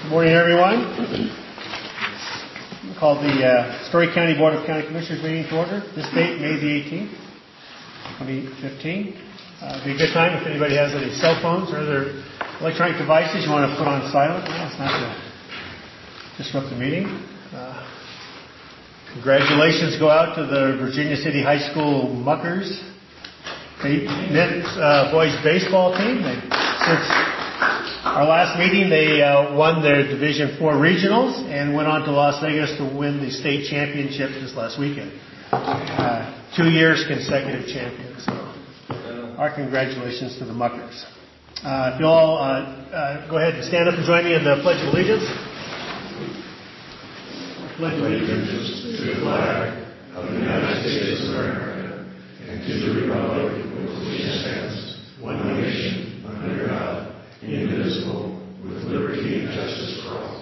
Morning, everyone. Call the Story County Board of County Commissioners meeting to order. This date, May the 18th, 2015. It'd be a good time if anybody has any cell phones or other electronic devices you want to put on silent. Well, it's not to disrupt the meeting. Congratulations go out to the Virginia City High School Muckers men's boys baseball team. Since our last meeting, they won their Division IV regionals and went on to Las Vegas to win the state championship this last weekend. 2 years consecutive champions. So our congratulations to the Muckers. If you all go ahead and stand up and join me in the Pledge of Allegiance. Pledge allegiance to the flag of the United States of America and to the republic for which it stands, one nation, under God, indivisible, with liberty and justice for all.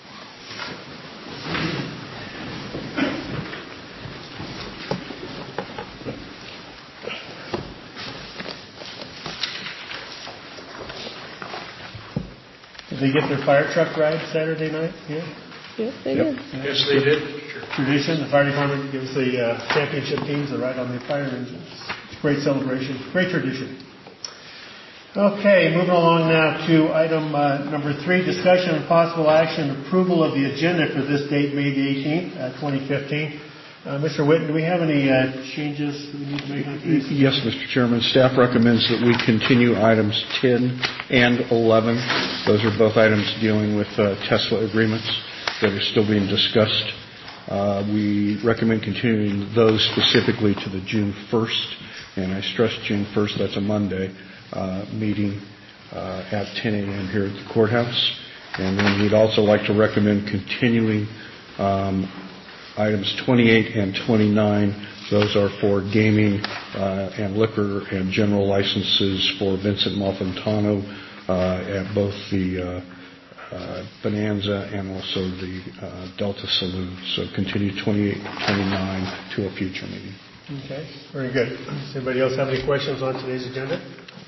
Did they get their fire truck ride Saturday night? Yeah. Yes, they did. Yes, they did. Tradition. The fire department gives the championship teams a ride on their fire engines. It's a great celebration. Great tradition. Okay, moving along now to item number 3, discussion and possible action, approval of the agenda for this date, May the 18th, 2015. Mr. Whitten, do we have any changes that we need to make on today's agenda? Yes, Mr. Chairman. Staff recommends that we continue items 10 and 11. Those are both items dealing with Tesla agreements that are still being discussed. We recommend continuing those specifically to the June 1st, and I stress June 1st, that's a Monday, meeting at 10 a.m. here at the courthouse. And then we'd also like to recommend continuing items 28 and 29. Those are for gaming and liquor and general licenses for Vincent Malfantano at both the Bonanza and also the Delta Saloon. So continue 28 and 29 to a future meeting. Okay, very good. Does anybody else have any questions on today's agenda?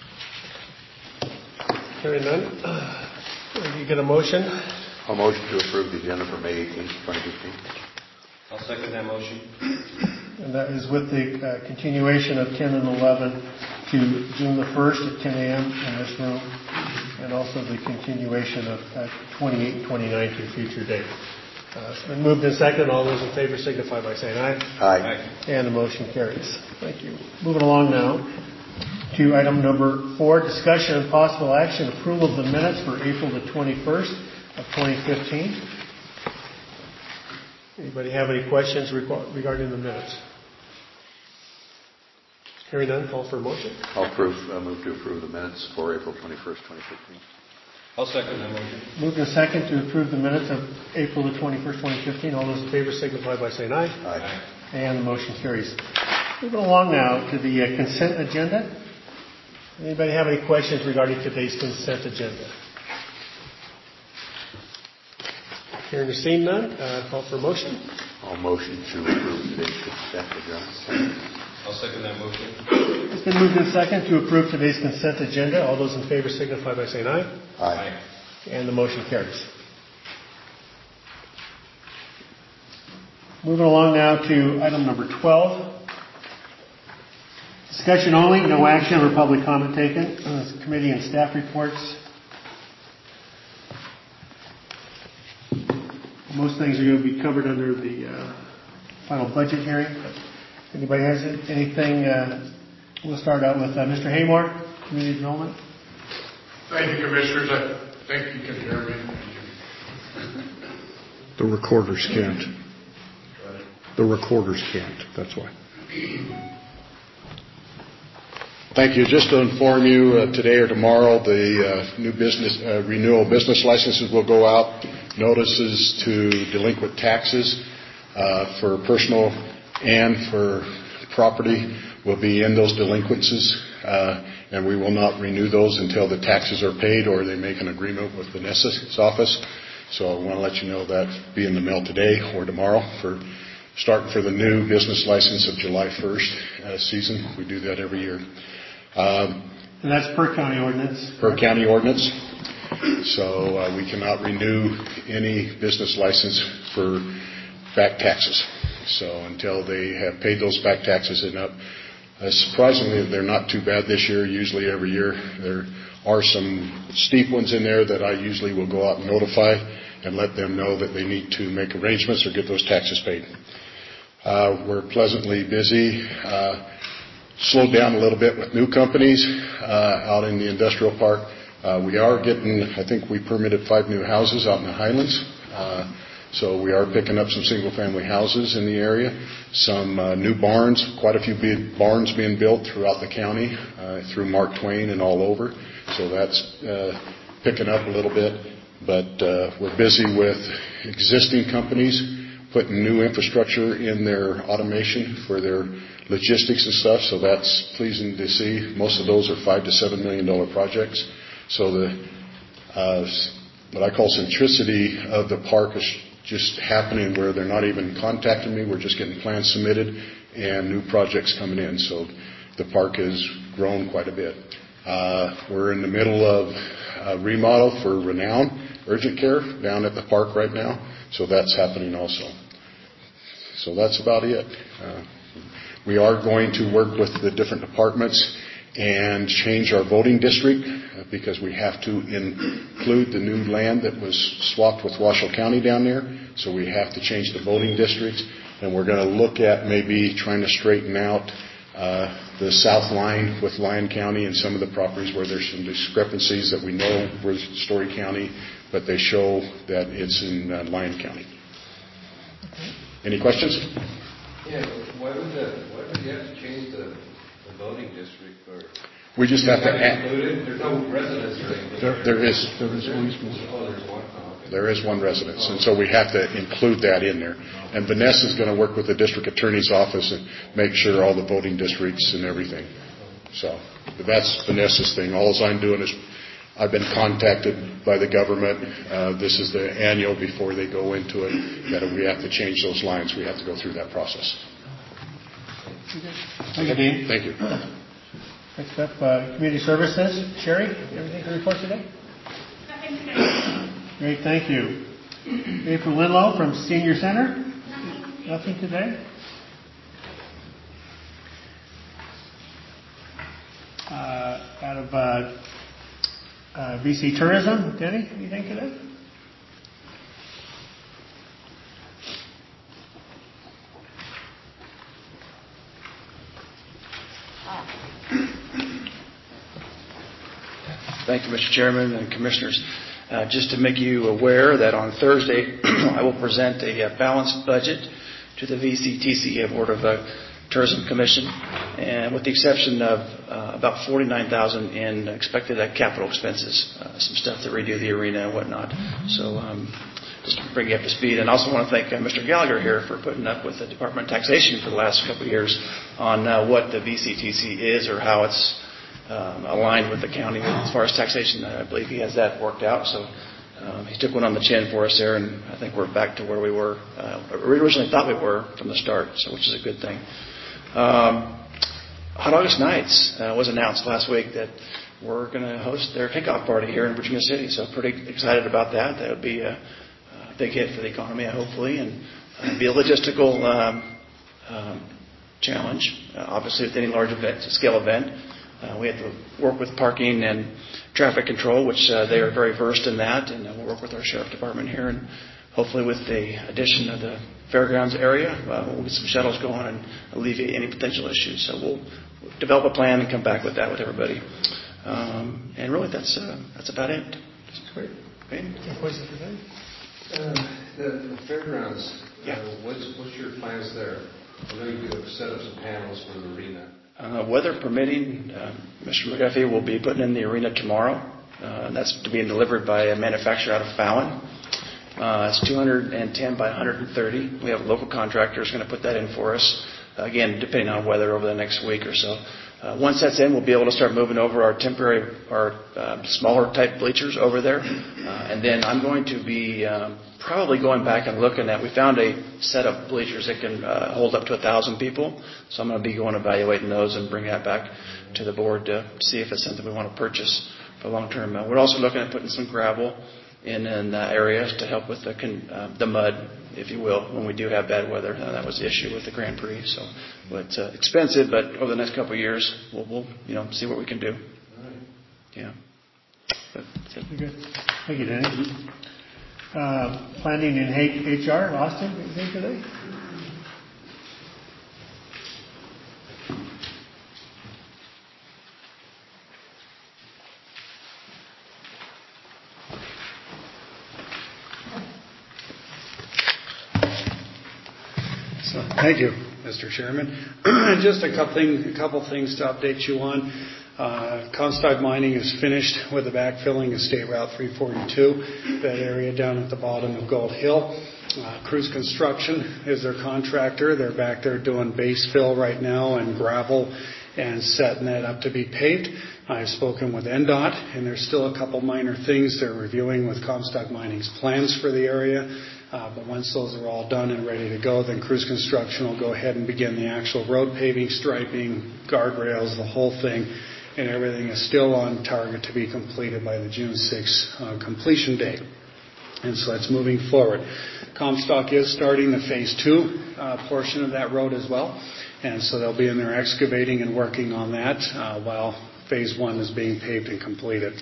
Hearing none. Will you get a motion? A motion to approve the agenda for May 18th, 2015. I'll second that motion. And that is with the continuation of 10 and 11 to June the 1st at 10 a.m. in this room, and also the continuation of 28 and 29 to a future date. It's been moved and seconded. All those in favor signify by saying aye. Aye. And the motion carries. Thank you. Moving along now to item number 4, discussion and possible action, approval of the minutes for April the 21st of 2015. Anybody have any questions regarding the minutes? Hearing none, call for a motion. I'll move to approve the minutes for April 21st, 2015. I'll second that motion. Moved and second to approve the minutes of April the 21st, 2015. All those in favor signify by saying aye. Aye. And the motion carries. Moving along now to the consent agenda. Anybody have any questions regarding today's consent agenda? Hearing or seeing none, call for a motion. I'll motion to approve today's consent agenda. I'll second that motion. It's been moved and second to approve today's consent agenda. All those in favor signify by saying aye. Aye. And the motion carries. Moving along now to item number 12. Discussion only, no action or public comment taken. Committee and staff reports. Most things are going to be covered under the final budget hearing. If anybody has anything, we'll start out with Mr. Haymore, Community Development. Thank you, Commissioners. I think you can hear me. The recorders can't. The recorders can't. That's why. Thank you. Just to inform you, today or tomorrow, the new business renewal business licenses will go out. Notices to delinquent taxes for personal and for property will be in those delinquencies, and we will not renew those until the taxes are paid or they make an agreement with Vanessa's office. So I want to let you know that be in the mail today or tomorrow for starting for the new business license of July 1st season. We do that every year. And that's per county ordinance? Per county ordinance. So we cannot renew any business license for back taxes. So until they have paid those back taxes and up, surprisingly, they're not too bad this year. Usually every year there are some steep ones in there that I usually will go out and notify and let them know that they need to make arrangements or get those taxes paid. We're pleasantly busy. Slowed down a little bit with new companies out in the industrial park. We are getting, I think we permitted 5 new houses out in the Highlands. So we are picking up some single-family houses in the area. Some new barns, quite a few big barns being built throughout the county, through Mark Twain and all over. So that's picking up a little bit. But we're busy with existing companies, putting new infrastructure in their automation for their logistics and stuff. So that's pleasing to see. Most of those are $5 to $7 million projects. So the what I call centricity of the park is just happening where they're not even contacting me. We're just getting plans submitted and new projects coming in. So the park has grown quite a bit. We're in the middle of a remodel for Renown Urgent Care down at the park right now. So that's happening also. So that's about it. We are going to work with the different departments and change our voting district because we have to include the new land that was swapped with Washoe County down there. So we have to change the voting districts, and we're going to look at maybe trying to straighten out the south line with Lyon County and some of the properties where there's some discrepancies that we know were Story County, but they show that it's in Lyon County. Any questions? Yeah, why would you have to change the voting district? Or we just have to add. There's no residence or anything. There is. Oh, there's one. Oh, okay. There is one residence, and so we have to include that in there. And Vanessa is going to work with the district attorney's office and make sure all the voting districts and everything. So that's Vanessa's thing. All I'm doing is I've been contacted by the government. This is the annual before they go into it, that we have to change those lines. We have to go through that process. Thank you, Dean. Thank you. Next up, Community Services. Sherry, everything to report today? Nothing today. Great, thank you. April Linlow from Senior Center. Nothing today. Out of BC Tourism, Denny, anything today? Thank you, Mr. Chairman and Commissioners. Just to make you aware that on Thursday I will present a balanced budget to the VCTC Board of Tourism Commission, and with the exception of about $49,000 in expected capital expenses, some stuff to redo the arena and whatnot. So just to bring you up to speed. And I also want to thank Mr. Gallagher here for putting up with the Department of Taxation for the last couple of years on what the VCTC is or how it's aligned with the county as far as taxation. I believe he has that worked out. So he took one on the chin for us there, and I think we're back to where we were. We originally thought we were from the start, so which is a good thing. Hot August Nights was announced last week that we're going to host their kickoff party here in Virginia City. So pretty excited about that. That would be a big hit for the economy, hopefully, and be a logistical challenge. Obviously, with any large event, scale event, we have to work with parking and traffic control, which they are very versed in that, and we'll work with our sheriff department here, and hopefully with the addition of the fairgrounds area, we'll get some shuttles going and alleviate any potential issues. So we'll develop a plan and come back with that with everybody. And really, that's about it. Great. Okay. Any questions for Dave? The fairgrounds. Yeah. What's your plans there? I know you could set up some panels for the arena. Weather permitting, Mr. McGuffey will be putting in the arena tomorrow. That's to be delivered by a manufacturer out of Fallon. It's 210 by 130. We have local contractors going to put that in for us. Again, depending on weather over the next week or so. Once that's in, we'll be able to start moving over our temporary, smaller type bleachers over there. And then I'm going to be probably going back and looking at, we found a set of bleachers that can hold up to 1,000 people. So I'm going to be going evaluating those and bring that back to the board to see if it's something we want to purchase long-term. We're also looking at putting some gravel in areas to help with the mud, if you will, when we do have bad weather. That was the issue with the Grand Prix. So it's expensive, but over the next couple of years, we'll see what we can do. Yeah. But that's it. Good. Thank you, Danny. Planning and HR, Austin, anything today? Thank you, Mr. Chairman. Just a couple things to update you on. Comstock Mining is finished with the backfilling of State Route 342, that area down at the bottom of Gold Hill. Cruise Construction is their contractor. They're back there doing base fill right now and gravel and setting that up to be paved. I've spoken with NDOT, and there's still a couple minor things they're reviewing with Comstock Mining's plans for the area. But once those are all done and ready to go, then Cruise Construction will go ahead and begin the actual road paving, striping, guardrails, the whole thing, and everything is still on target to be completed by the June 6th completion date. And so that's moving forward. Comstock is starting the Phase 2 portion of that road as well, and so they'll be in there excavating and working on that while Phase 1 is being paved and completed.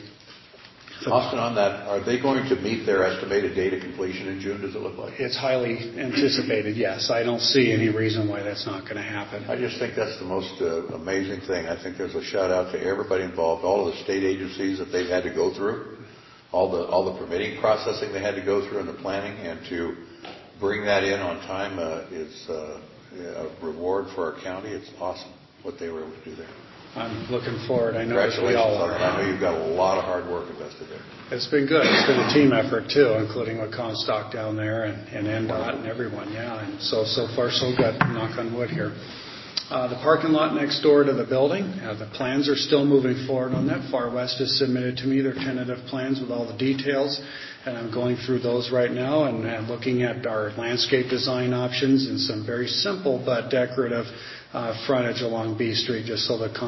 Austin, on that, are they going to meet their estimated date of completion in June, does it look like? It's highly anticipated, yes. I don't see any reason why that's not going to happen. I just think that's the most amazing thing. I think there's a shout out to everybody involved, all of the state agencies that they've had to go through, all the permitting processing they had to go through and the planning, and to bring that in on time is a reward for our county. It's awesome what they were able to do there. I'm looking forward. I know we Congratulations all on are. it. I know you've got a lot of hard work invested there. It's been good. It's been a team effort too, including with Comstock down there and NDOT and everyone. Yeah, and so far so good. Knock on wood here. The parking lot next door to the building, the plans are still moving forward on that. Far West has submitted to me their tentative plans with all the details, and I'm going through those right now and looking at our landscape design options and some very simple but decorative frontage along B Street, just so the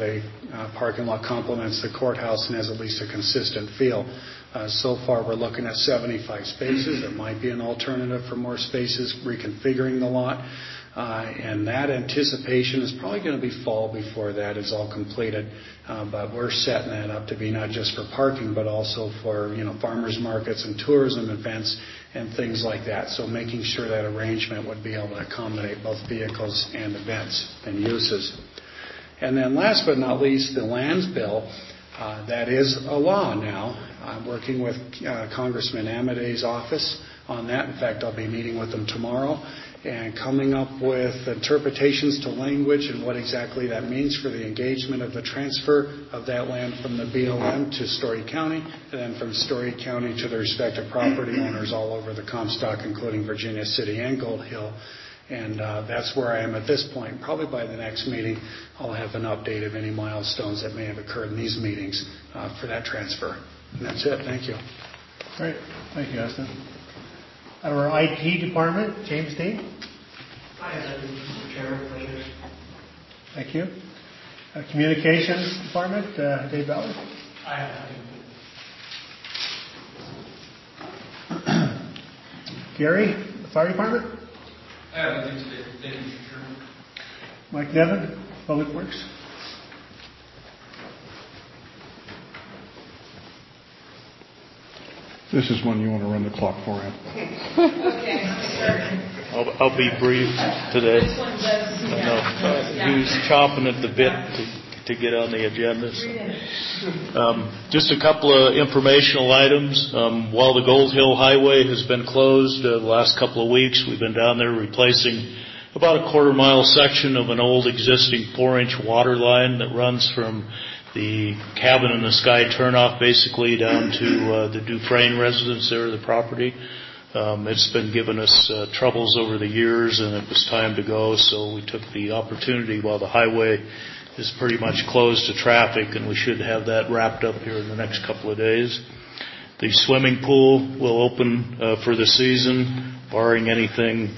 parking lot complements the courthouse and has at least a consistent feel. So far we're looking at 75 spaces. There might be an alternative for more spaces, reconfiguring the lot. And that anticipation is probably going to be fall before that is all completed. But we're setting that up to be not just for parking, but also for farmers markets and tourism events and things like that. So making sure that arrangement would be able to accommodate both vehicles and events and uses. And then last but not least, the lands bill. That is a law now. I'm working with Congressman Amadei's office on that. In fact, I'll be meeting with them tomorrow and coming up with interpretations to language and what exactly that means for the engagement of the transfer of that land from the BLM to Story County, and then from Story County to the respective property owners all over the Comstock, including Virginia City and Gold Hill. And that's where I am at this point. Probably by the next meeting, I'll have an update of any milestones that may have occurred in these meetings for that transfer. And that's it. Thank you. Great. Thank you, Austin. Our IT department, James Dean. Hi, Mr. Chairman. Pleasure. Thank you. Communications department, Dave Ballard. I have nothing. Gary, the fire department. I have nothing today. Thank you, Mr. Chairman. Mike Nevin, Public Works. This is when you want to run the clock for him. Okay, I'll be brief today. this one does. I know he was chomping at the bit to get on the agenda. So. Just a couple of informational items. While the Gold Hill Highway has been closed the last couple of weeks, we've been down there replacing about a quarter-mile section of an old existing 4-inch water line that runs from the Cabin in the Sky turnoff basically down to the Dufresne residence there, the property. It's been giving us troubles over the years, and it was time to go, so we took the opportunity while the highway is pretty much closed to traffic, and we should have that wrapped up here in the next couple of days. The swimming pool will open for the season, barring anything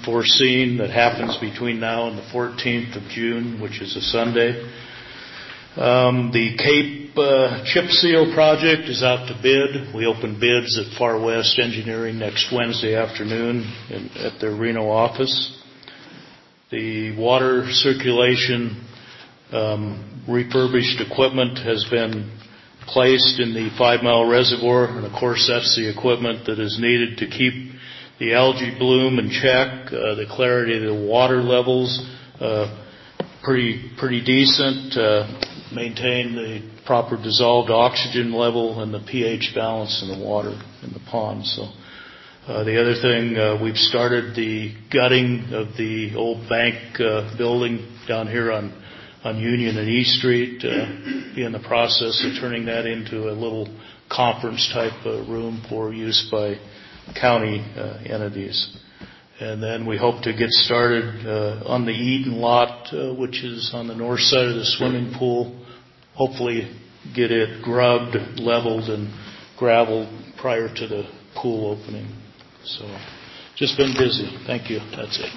unforeseen that happens between now and the 14th of June, which is a Sunday. The Cape chip seal project is out to bid. We open bids at Far West Engineering next Wednesday afternoon at their Reno office. The water circulation refurbished equipment has been placed in the 5 Mile Reservoir, and of course that's the equipment that is needed to keep the algae bloom in check, the clarity of the water levels pretty decent, maintain the proper dissolved oxygen level and the pH balance in the water in the pond. So the other thing, we've started the gutting of the old bank building down here on Union and E Street, be in the process of turning that into a little conference type room for use by county entities. And then we hope to get started on the Eden lot, which is on the north side of the swimming pool. Hopefully get it grubbed, leveled, and graveled prior to the pool opening. So just been busy. Thank you. That's it.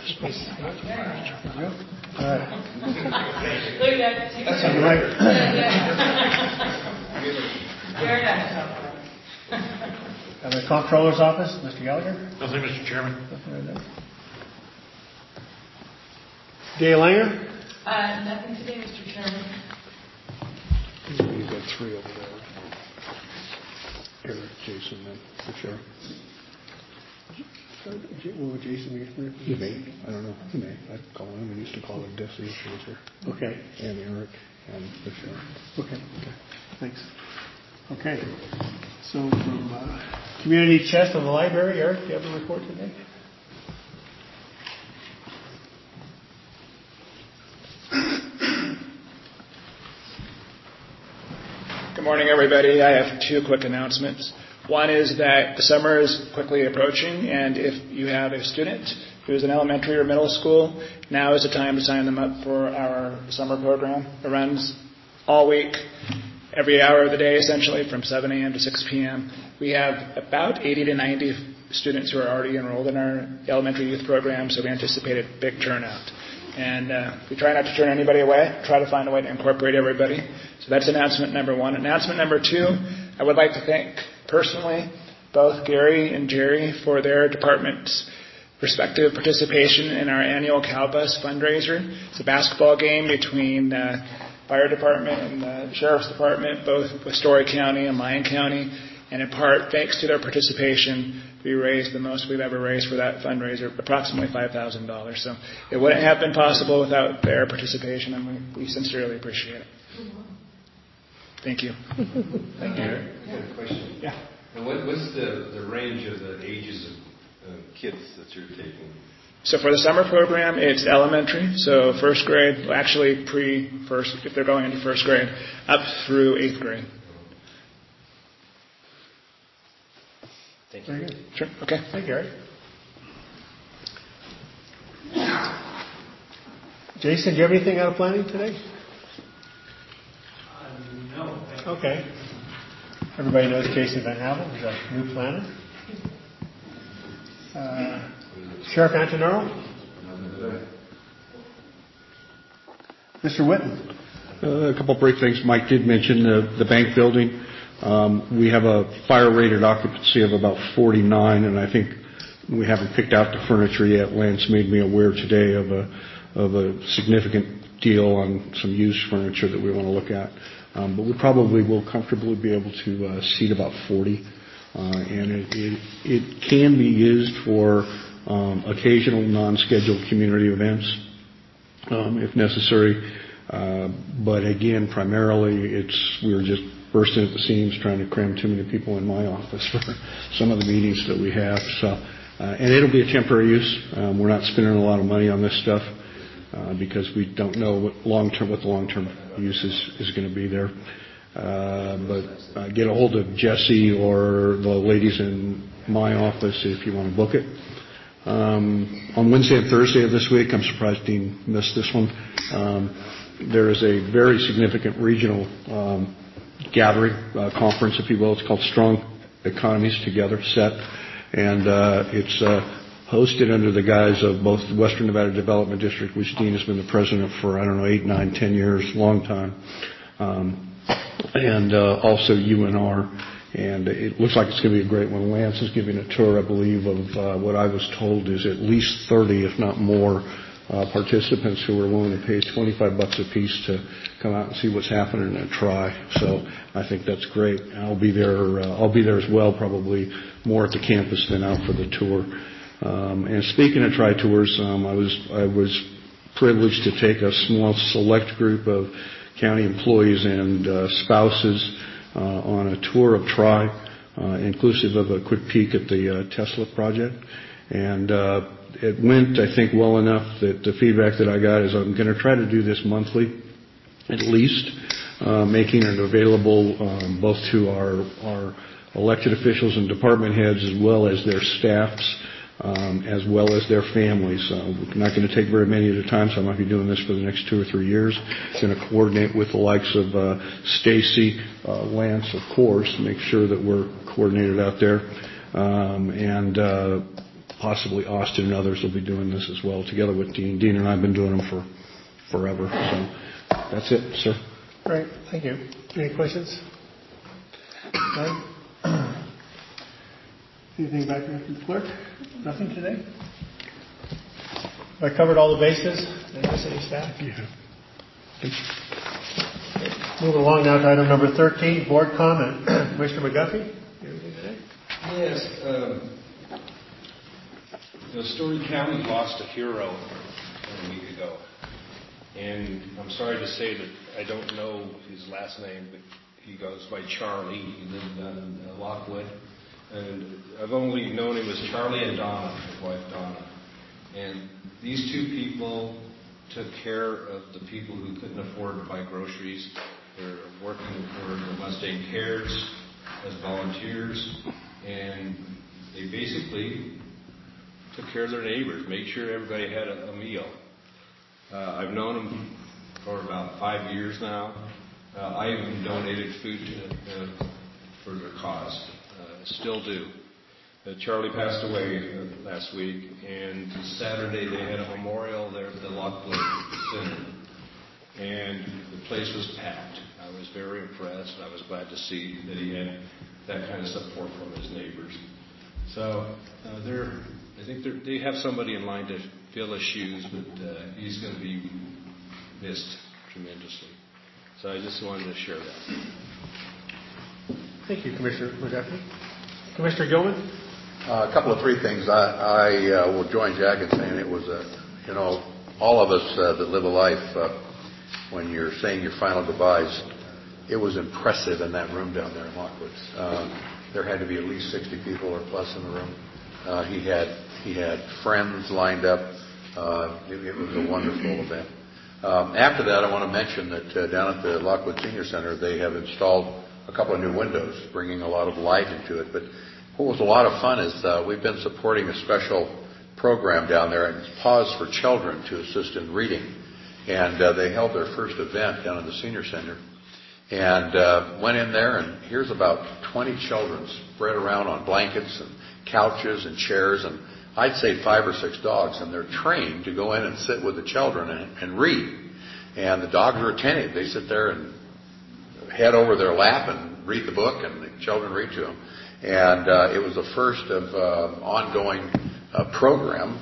All right. Look at that. That's on the right. Very nice. The Comptroller's Office, Mr. Gallagher. Nothing, Mr. Chairman. Dale Langer. Nothing today, Mr. Chairman. You've got 3 over there. Eric, Jason, then the sheriff. What would Jason be? He may. I don't know. He may. I'd call him. We used to call him Desi if he was here. Okay. And Eric and the sheriff. Okay. Thanks. Okay. So from Community Chest on the library, Eric, do you have a report today? Good morning, everybody. I have 2 quick announcements. One is that the summer is quickly approaching, and if you have a student who is in elementary or middle school, now is the time to sign them up for our summer program. It runs all week, every hour of the day, essentially, from 7 a.m. to 6 p.m. We have about 80 to 90 students who are already enrolled in our elementary youth program, so we anticipate a big turnout. And we try not to turn anybody away, try to find a way to incorporate everybody. So that's announcement number 1. Announcement number 2, I would like to thank personally both Gary and Jerry for their department's respective participation in our annual Cowbus fundraiser. It's a basketball game between the fire department and the sheriff's department, both with Story County and Lyon County. And in part, thanks to their participation, we raised the most we've ever raised for that fundraiser, approximately $5,000. So it wouldn't have been possible without their participation, and we sincerely appreciate it. Thank you. Thank you. I have a question. Yeah. And what's the range of the ages of kids that you're taking? So for the summer program, it's elementary, so first grade, well, actually pre-first, if they're going into first grade, up through 8th grade. Thank you. Very good. Sure. Okay. Thank you, Eric. Jason, do you have anything out of planning today? No. Okay. Everybody knows Jason Van Havel is a new planner. Sheriff Antonaro? Mr. Whitten? A couple of brief things. Mike did mention the bank building. We have a fire-rated occupancy of about 49, and I think we haven't picked out the furniture yet. Lance made me aware today of a significant deal on some used furniture that we want to look at. But we probably will comfortably be able to seat about 40. And it can be used for occasional non-scheduled community events if necessary. But again, primarily we were just bursting at the seams trying to cram too many people in my office for some of the meetings that we have. So, and it'll be a temporary use. We're not spending a lot of money on this stuff because we don't know what the long-term use is going to be there. But get a hold of Jesse or the ladies in my office if you want to book it. On Wednesday and Thursday of this week, I'm surprised Dean missed this one, there is a very significant regional gathering, conference, if you will. It's called Strong Economies Together, SET. And it's hosted under the guise of both the Western Nevada Development District, which Dean has been the president for, 8, 9, 10 years, long time, and also UNR. And it looks like it's going to be a great one. Lance is giving a tour, I believe, of what I was told is at least 30, if not more, participants who are willing to pay $25 a piece to come out and see what's happening and try. So I think that's great. I'll be there as well, probably more at the campus than out for the tour. And speaking of Tri Tours, I was privileged to take a small select group of county employees and spouses on a tour of Tri, inclusive of a quick peek at the Tesla project. And it went, I think, well enough that the feedback that I got is I'm going to try to do this monthly, at least, making it available both to our elected officials and department heads as well as their staffs, as well as their families. We're not going to take very many at a time, so I might be doing this for the next 2 or 3 years. Going to coordinate with the likes of Stacy, Lance, of course, make sure that we're coordinated out there, and possibly Austin and others will be doing this as well, together with Dean. Dean and I have been doing them for forever. So that's it, sir. Great, thank you. Any questions? No? Anything back there from the clerk? Nothing today? I covered all the bases. Did I miss any staff? Yeah. Moving along now to item number 13, board comment. Commissioner McGuffey, anything today? Yes. Story County lost a hero a week ago. And I'm sorry to say that I don't know his last name, but he goes by Charlie. He lived down in Lockwood. And I've only known him as Charlie and Donna, his wife Donna. And these two people took care of the people who couldn't afford to buy groceries. They're working for the Mustang Cares as volunteers. And they basically took care of their neighbors, made sure everybody had a meal. I've known them for about 5 years now. I even donated food for their cause. Still do. Charlie passed away last week, and Saturday they had a memorial there at the Lockwood Center, and the place was packed. I was very impressed. I was glad to see that he had that kind of support from his neighbors. So I think they have somebody in line to fill his shoes, but he's going to be missed tremendously. So I just wanted to share that. Thank you, Commissioner McGuffey. Commissioner Gilman? A couple of 3 things. I will join Jack in saying it was all of us that live a life, when you're saying your final goodbyes, it was impressive in that room down there in Lockwood. There had to be at least 60 people or plus in the room. He had friends lined up. It was a wonderful event. After that, I want to mention that down at the Lockwood Senior Center, they have installed a couple of new windows, bringing a lot of light into it. But what was a lot of fun is we've been supporting a special program down there, and it's Pause for Children to assist in reading. And they held their first event down in the Senior Center, and went in there, and here's about 20 children spread around on blankets and couches and chairs, and I'd say 5 or 6 dogs, and they're trained to go in and sit with the children and read. And the dogs are attentive. They sit there and head over their lap and read the book, and the children read to them. And it was the first of ongoing program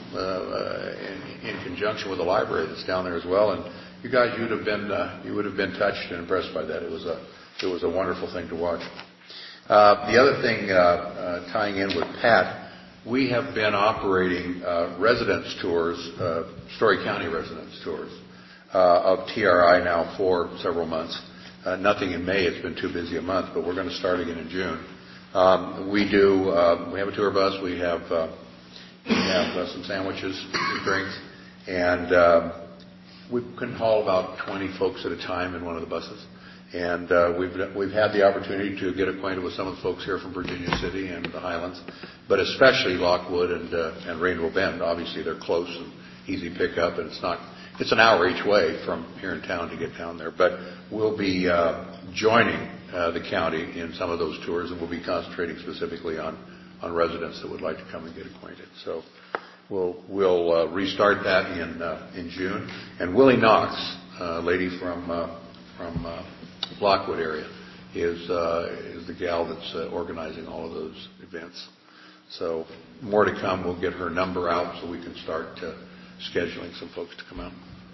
in conjunction with the library that's down there as well. And you guys, you would have been touched and impressed by that. It was a wonderful thing to watch. The other thing, tying in with Pat, we have been operating residence tours, Story County residence tours of TRI now for several months. Nothing in May, it's been too busy a month, but we're going to start again in June. We have a tour bus, we have some sandwiches, drinks, and we can haul about 20 folks at a time in one of the buses. And we've had the opportunity to get acquainted with some of the folks here from Virginia City and the Highlands, but especially Lockwood and Rainbow Bend. Obviously, they're close and easy pickup, and it's an hour each way from here in town to get down there. But we'll be joining the county in some of those tours, and we'll be concentrating specifically on residents that would like to come and get acquainted. So we'll restart that in June. And Willie Knox, a lady from Lockwood area, is the gal that's organizing all of those events. So more to come. We'll get her number out so we can start scheduling some folks to come out.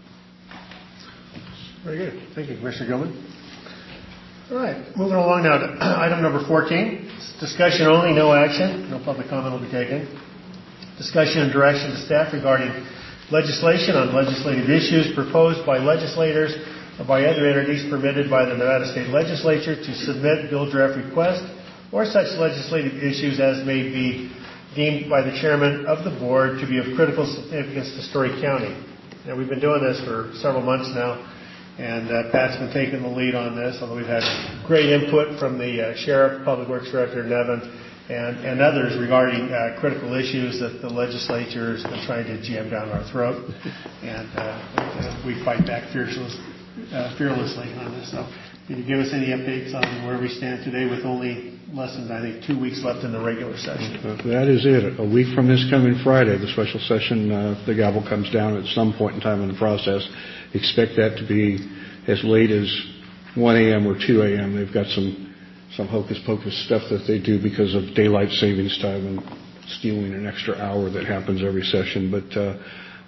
Very good. Thank you, Commissioner Gilman. All right, moving along now to item number 14. Discussion only, no action. No public comment will be taken. Discussion and direction to staff regarding legislation on legislative issues proposed by legislators or by other entities permitted by the Nevada State Legislature to submit bill draft requests or such legislative issues as may be deemed by the chairman of the board to be of critical significance to Story County. Now, we've been doing this for several months now, and Pat's been taking the lead on this, although we've had great input from the sheriff, public works director, Nevin, and others regarding critical issues that the legislature has been trying to jam down our throat. And we fight back fearlessly on this. So can you give us any updates on where we stand today with only less than, I think, 2 weeks left in the regular session? That is it. A week from this coming Friday, the special session, the gavel comes down at some point in time in the process. Expect that to be as late as 1 a.m. or 2 a.m. They've got some hocus-pocus stuff that they do because of daylight savings time and stealing an extra hour that happens every session. But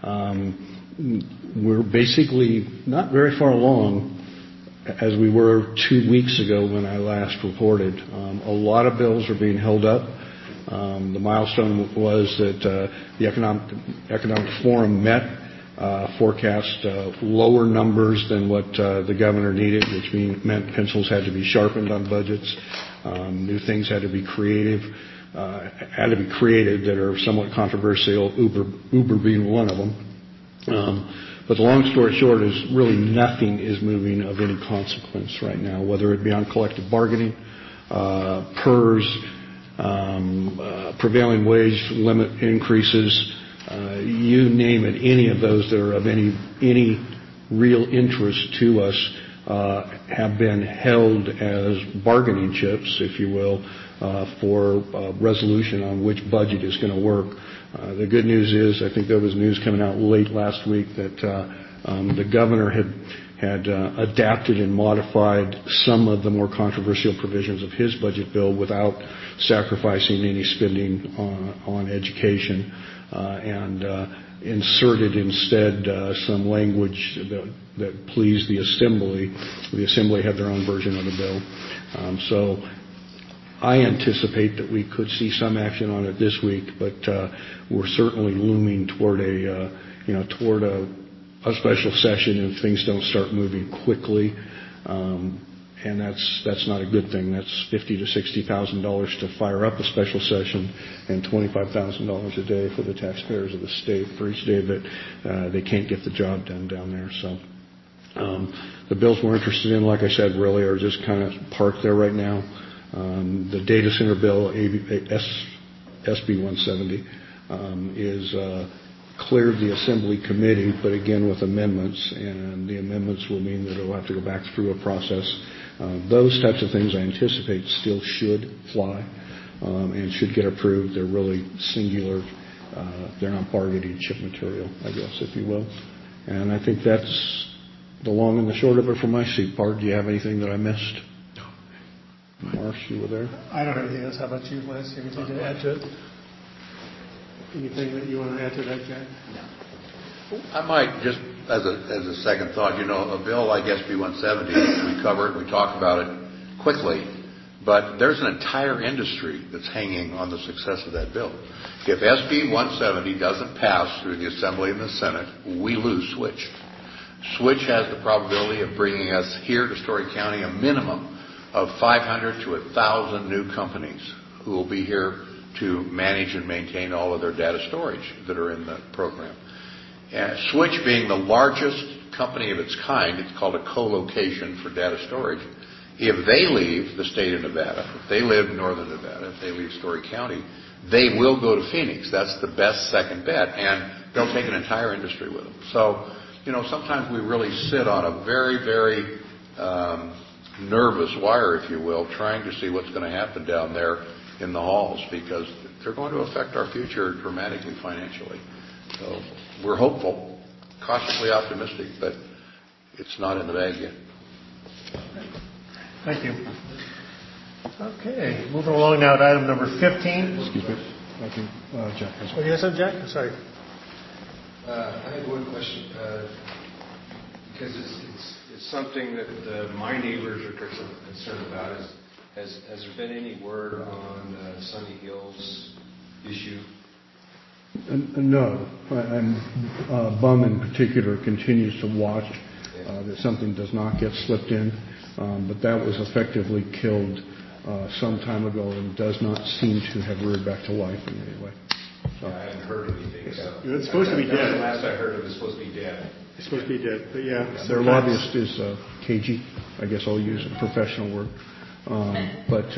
we're basically not very far along as we were 2 weeks ago when I last reported. A lot of bills are being held up. The milestone was that the Economic Forum met, forecast lower numbers than what the governor needed, which meant pencils had to be sharpened on budgets. New things had to be created that are somewhat controversial, Uber being one of them. But the long story short is really nothing is moving of any consequence right now, whether it be on collective bargaining, PERS, prevailing wage limit increases, you name it, any of those that are of any real interest to us have been held as bargaining chips, if you will, for resolution on which budget is going to work. The good news is, I think there was news coming out late last week that the governor had adapted and modified some of the more controversial provisions of his budget bill without sacrificing any spending on education, and inserted instead some language that pleased the Assembly. The Assembly had their own version of the bill. So I anticipate that we could see some action on it this week, but we're certainly looming toward a special session if things don't start moving quickly, and that's not a good thing. That's $50,000 to $60,000 to fire up a special session, and $25,000 a day for the taxpayers of the state for each day that they can't get the job done down there. So the bills we're interested in, like I said, really are just kind of parked there right now. The data center bill, SB 170, is cleared the Assembly committee, but again with amendments, and the amendments will mean that it will have to go back through a process. Those types of things I anticipate still should fly and should get approved. They're really singular. They're not bargaining chip material, I guess, if you will. And I think that's the long and the short of it from my seat. Bart, do you have anything that I missed? Marsh, you were there? I don't have anything else. How about you, Les? Anything to add to it? Anything that you want to add to that, Jack? I might, just as a second thought, a bill like SB 170, we cover it, we talk about it quickly, but there's an entire industry that's hanging on the success of that bill. If SB 170 doesn't pass through the Assembly and the Senate, we lose Switch. Switch has the probability of bringing us here to Story County a minimum of 500 to 1,000 new companies who will be here to manage and maintain all of their data storage that are in the program. And Switch being the largest company of its kind, it's called a co-location for data storage. If they leave the state of Nevada, if they live in northern Nevada, if they leave Story County, they will go to Phoenix. That's the best second bet, and they'll take an entire industry with them. So, sometimes we really sit on a very, very nervous wire, if you will, trying to see what's going to happen down there. in the halls, because they're going to affect our future dramatically financially. So we're hopeful, cautiously optimistic, but it's not in the bag yet. Thank you. Okay, moving along now to item number 15. Excuse me. I think Jack has What do you have, Jack? I'm sorry. I have one question, because it's something that my neighbors are concerned about. Has there been any word on Sunny Hills issue? No, and Bum in particular continues to watch that something does not get slipped in, but that was effectively killed some time ago and does not seem to have reared back to life in any way. So. I haven't heard anything. So. It's supposed to be dead. The last I heard, it was supposed to be dead. It's supposed to be dead, but yeah. Their lobbyist is KG. I guess I'll use a professional word. But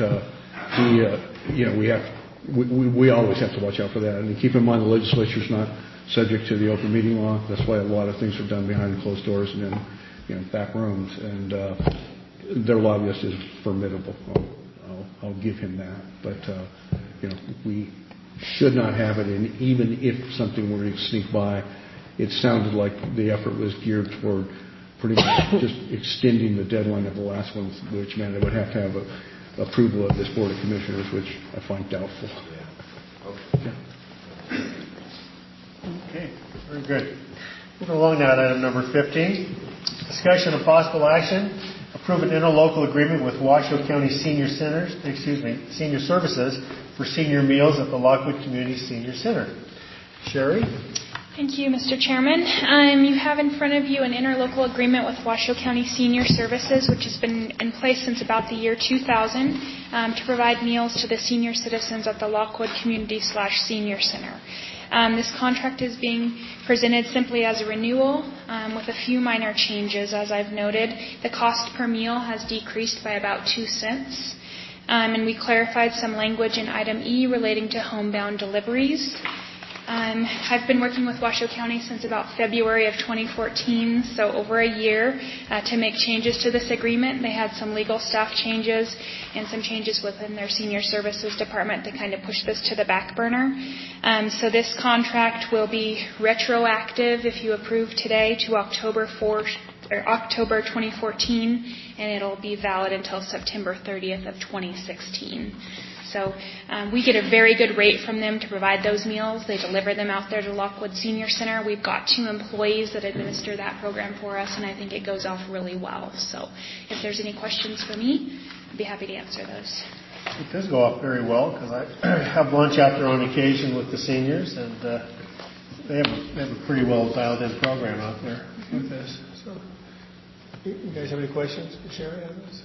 we always have to watch out for that. And keep in mind, the legislature's not subject to the open meeting law. That's why a lot of things are done behind closed doors and in back rooms. And their lobbyist is formidable. I'll give him that. But we should not have it. And even if something were to sneak by, it sounded like the effort was geared toward pretty much just extending the deadline of the last one, which meant it would have to have approval of this Board of Commissioners, which I find doubtful. Yeah. Okay, very good. Moving along now to item number 15. Discussion of possible action. Approve an interlocal agreement with Washoe County Senior Services for senior meals at the Lockwood Community Senior Center. Sherry? Thank you, Mr. Chairman. You have in front of you an interlocal agreement with Washoe County Senior Services, which has been in place since about the year 2000, to provide meals to the senior citizens at the Lockwood Community/Senior Center. This contract is being presented simply as a renewal with a few minor changes. As I've noted, the cost per meal has decreased by about 2 cents. And we clarified some language in item E relating to homebound deliveries. I've been working with Washoe County since about February of 2014, so over a year, to make changes to this agreement. They had some legal staff changes and some changes within their senior services department that kind of pushed this to the back burner. So this contract will be retroactive if you approve today to October 2014, and it'll be valid until September 30th of 2016. So we get a very good rate from them to provide those meals. They deliver them out there to Lockwood Senior Center. We've got 2 employees that administer that program for us, and I think it goes off really well. So if there's any questions for me, I'd be happy to answer those. It does go off very well, because I have lunch out there on occasion with the seniors, and they have a pretty well dialed in program out there with this. So, you guys have any questions for Sherry on this?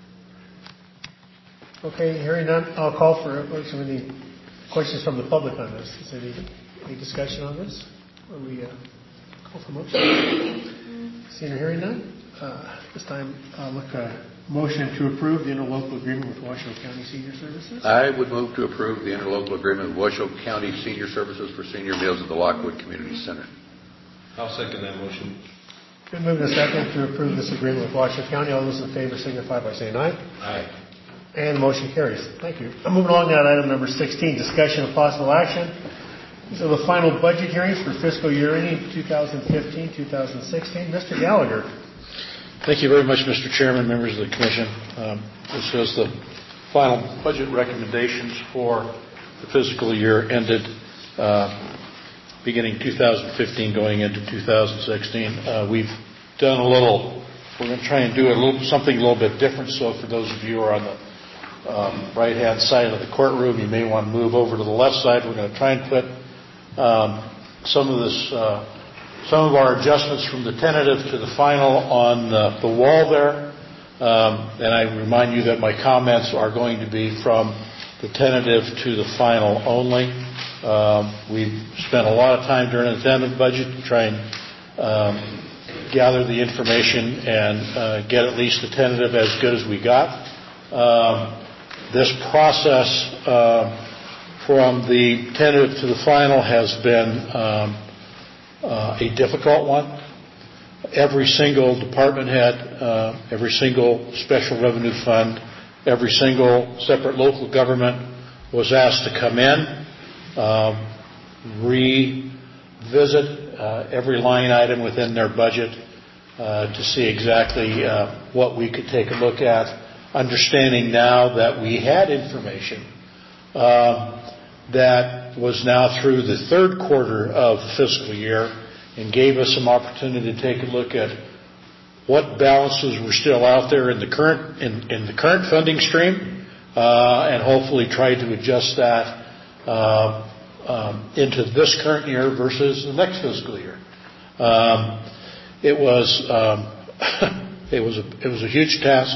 Okay, hearing none, I'll call for any questions from the public on this. Is there any discussion on this? Or we call for motion? Seeing or hearing none? This time, look a motion to approve the interlocal agreement with Washoe County Senior Services. I would move to approve the interlocal agreement with Washoe County Senior Services for senior meals at the Lockwood Community Center. I'll second that motion. Been moved and seconded to approve this agreement with Washoe County. All those in favor signify by saying aye. Aye. And the motion carries. Thank you. I'm moving along now to item number 16, discussion of possible action. These are the final budget hearings for fiscal year ending 2015-2016. Mr. Gallagher. Thank you very much, Mr. Chairman, members of the Commission. This is the final budget recommendations for the fiscal year ended beginning 2015 going into 2016. We've done we're going to try and do something a little bit different. So for those of you who are on the right-hand side of the courtroom, you may want to move over to the left side. We're going to try and put some of our adjustments from the tentative to the final on the wall there. And I remind you that my comments are going to be from the tentative to the final only. We've spent a lot of time during the tentative budget to try and gather the information and get at least the tentative as good as we got. This process from the tentative to the final has been a difficult one. Every single department head, every single special revenue fund, every single separate local government was asked to come in, revisit every line item within their budget to see exactly what we could take a look at, understanding now that we had information that was now through the third quarter of the fiscal year and gave us some opportunity to take a look at what balances were still out there in the current funding stream, and hopefully try to adjust that into this current year versus the next fiscal year. It was a huge task.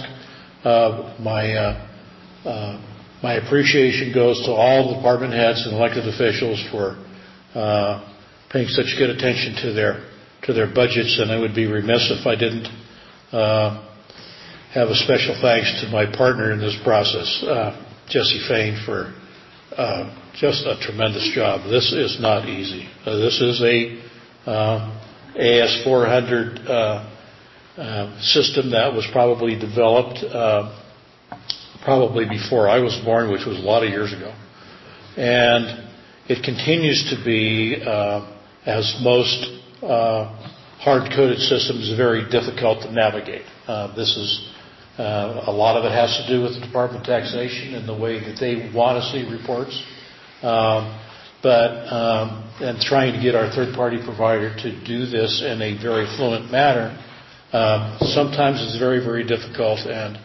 My appreciation goes to all the department heads and elected officials for paying such good attention to their budgets, and I would be remiss if I didn't have a special thanks to my partner in this process, Jesse Fain, for just a tremendous job. This is not easy. This is a AS400 system that was probably developed probably before I was born, which was a lot of years ago. And it continues to be, as most hard-coded systems, very difficult to navigate. A lot of it has to do with the Department of Taxation and the way that they want to see reports. And trying to get our third-party provider to do this in a very fluent manner, sometimes it's very, very difficult. And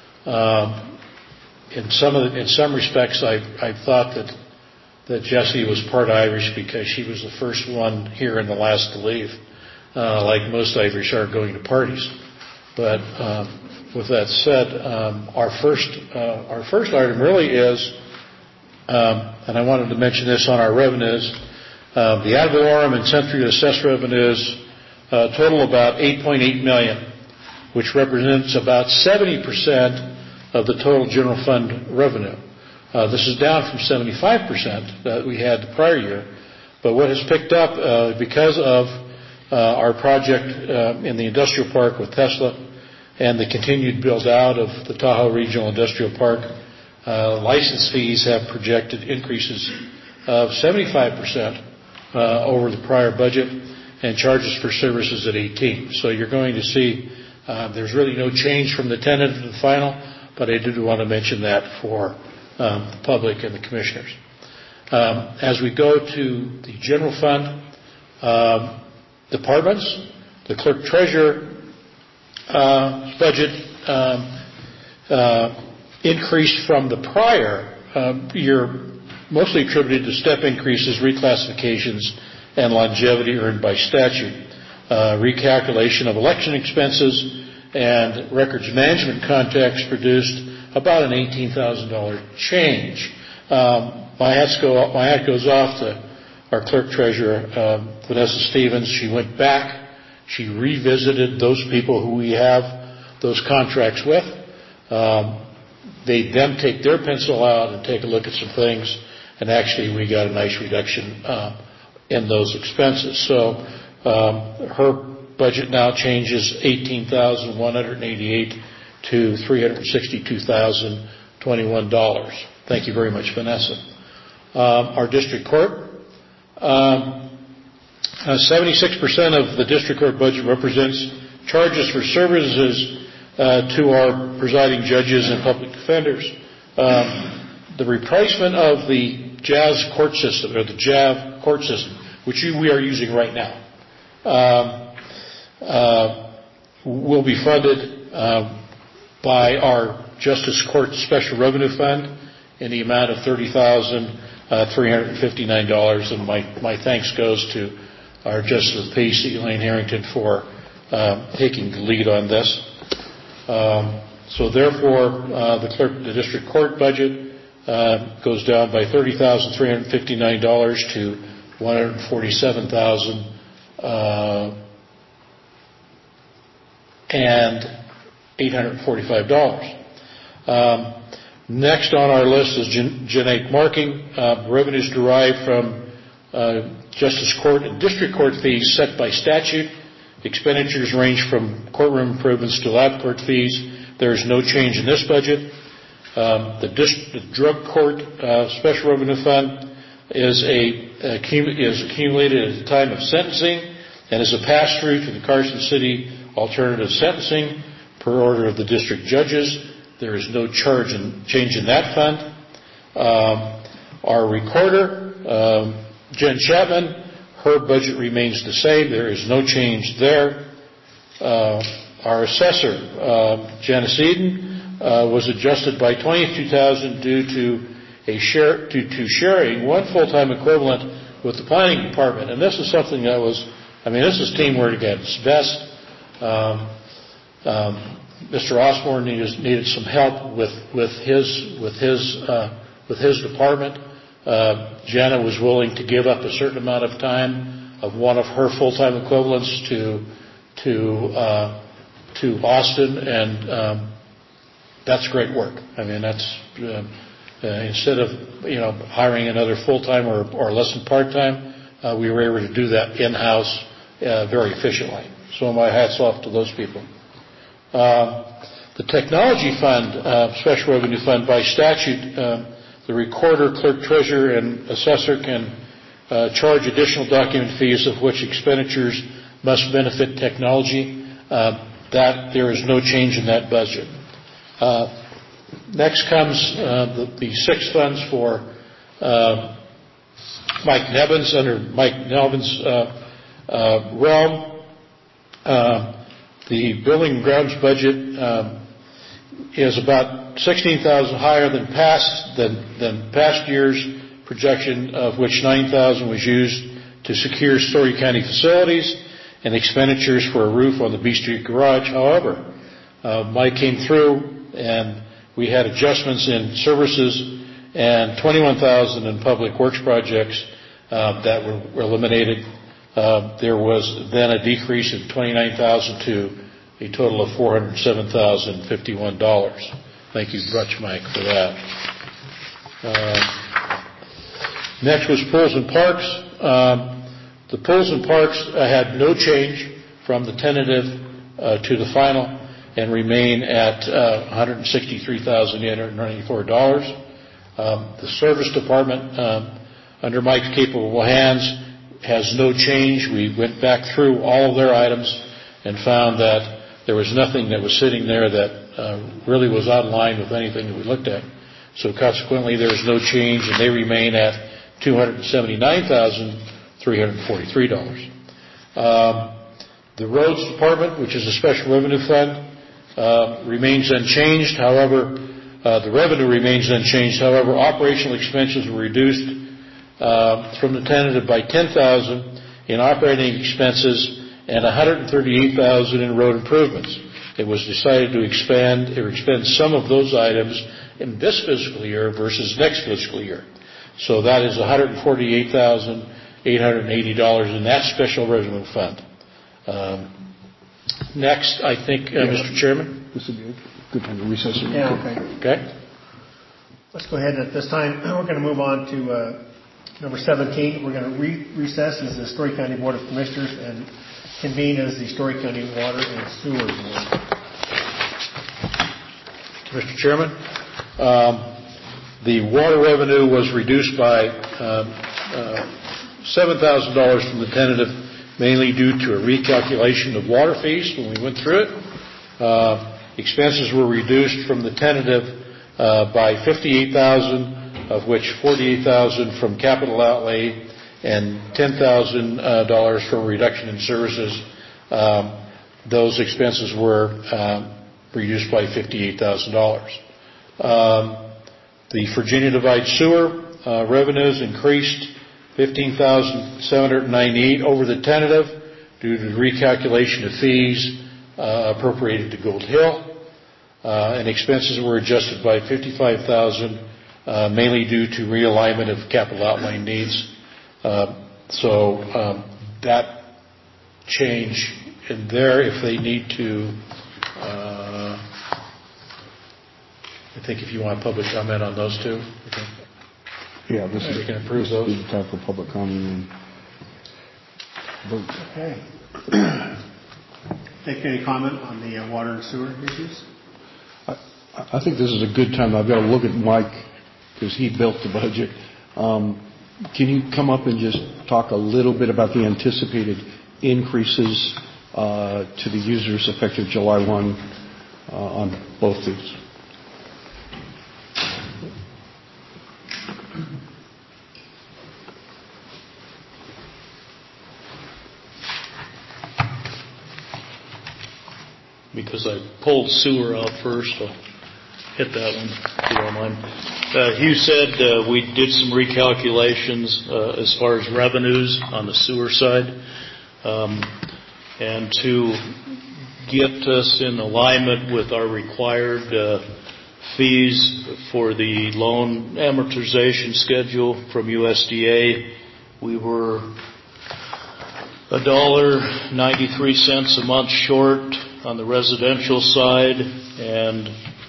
in some respects, I thought that Jessie was part Irish because she was the first one here and the last to leave. Like most Irish are going to parties. But with that said, our first item really is, and I wanted to mention this on our revenues, the ad valorem and century assessed revenues total about $8.8 million, which represents about 70% of the total general fund revenue. This is down from 75% that we had the prior year. But what has picked up because of our project in the industrial park with Tesla and the continued build-out of the Tahoe Regional Industrial Park, license fees have projected increases of 75% over the prior budget, and charges for services at 18%. So you're going to see there's really no change from the tentative to the final, but I did want to mention that for the public and the commissioners. As we go to the general fund departments, the clerk treasurer budget increased from the prior year, mostly attributed to step increases, reclassifications, and longevity earned by statute. Recalculation of election expenses and records management contracts produced about an $18,000 change. My hat goes off to our clerk treasurer, Vanessa Stevens. She went back. She revisited those people who we have those contracts with. They then take their pencil out and take a look at some things, and actually we got a nice reduction in those expenses. So her budget now changes $18,188 to $362,021. Thank you very much, Vanessa. Our district court, 76% of the district court budget represents charges for services to our presiding judges and public defenders. The replacement of the JAS court system, or the JAV court system, which we are using right now, will be funded by our Justice Court Special Revenue Fund in the amount of $30,359. And my thanks goes to our Justice of the Peace, Elaine Harrington, for taking the lead on this. So therefore, the district court budget goes down by $30,359 to $147,845. Next on our list is Generic Marking. Revenues derived from Justice Court and District Court fees set by statute. Expenditures range from courtroom improvements to lab court fees. There is no change in this budget. The drug court special revenue fund is accumulated at the time of sentencing and is a pass-through to the Carson City Alternative Sentencing per order of the district judges. There is no change in that fund. Our recorder, Jen Chapman, her budget remains the same. There is no change there. Our assessor, Janice Eden, was adjusted by $22,000 due to sharing one full-time equivalent with the planning department. And this is something that this is teamwork at its best. Mr. Osborne needed some help with his department. Jana was willing to give up a certain amount of time of one of her full-time equivalents to Austin, and that's great work. That's instead of hiring another full-time or less than part-time, we were able to do that in-house very efficiently. So my hat's off to those people. The technology fund, special revenue fund, by statute, the recorder, clerk, treasurer, and assessor can charge additional document fees of which expenditures must benefit technology. That there is no change in that budget. Next comes the 6 funds for Mike Nevins under Mike Nevins' realm. The building and grounds budget is about $16,000 higher than past year's projection, of which $9,000 was used to secure Story County facilities and expenditures for a roof on the B Street garage. However, Mike came through and we had adjustments in services and $21,000 in public works projects that were eliminated. There was then a decrease of $29,000 to a total of $407,051. Thank you much, Mike, for that. Next was pools and parks. The pools and parks had no change from the tentative to the final and remain at $163,894. The service department, under Mike's capable hands, has no change. We went back through all of their items and found that there was nothing that was sitting there that really was out of line with anything that we looked at. So consequently, there is no change, and they remain at $279,343. The roads department, which is a special revenue fund, remains unchanged. However, the revenue remains unchanged. However, operational expenses were reduced from the tentative by $10,000 in operating expenses and $138,000 in road improvements. It was decided to expend some of those items in this fiscal year versus next fiscal year. So that is $148,880 in that special revenue fund. Next, I think, Mr. Chairman. This would be a good time to recess. Yeah, Okay. Let's go ahead. At this time, we're going to move on to number 17. We're going to recess as the Story County Board of Commissioners and convene as the Story County Water and Sewer Board. Mr. Chairman, the water revenue was reduced by $7,000 from the tentative, mainly due to a recalculation of water fees when we went through it. Expenses were reduced from the tentative by $58,000, of which $48,000 from capital outlay and $10,000 for reduction in services. Those expenses were reduced by $58,000. The Virginia Divide Sewer revenues increased $15,798 over the tentative due to the recalculation of fees appropriated to Gold Hill, and expenses were adjusted by $55,000, mainly due to realignment of capital outlay needs. So that change in there, if they need to, I think if you want public comment on those two, yeah, this is, we can approve those. This is time for public comment. Okay. Take any comment on the water and sewer issues? I think this is a good time. I've got to look at Mike because he built the budget. Can you come up and just talk a little bit about the anticipated increases to the users effective July 1 on both these? Because I pulled sewer out first, I'll hit that one, if you don't mind. Hugh said we did some recalculations as far as revenues on the sewer side. And to get us in alignment with our required fees for the loan amortization schedule from USDA, we were $1.93 a month short on the residential side and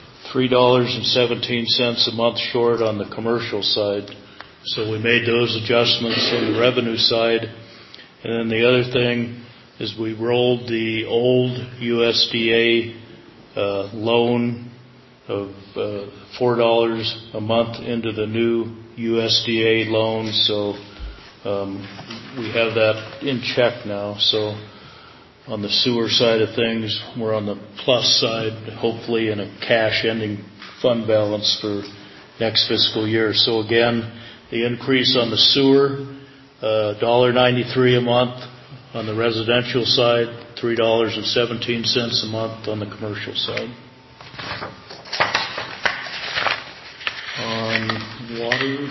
$3.17 a month short on the commercial side. So we made those adjustments on the revenue side. And then the other thing is we rolled the old USDA loan of $4 a month into the new USDA loan. So we have that in check now. So on the sewer side of things, we're on the plus side, hopefully in a cash ending fund balance for next fiscal year. So again, the increase on the sewer, $1.93 a month. On the residential side, $3.17 a month on the commercial side. On water,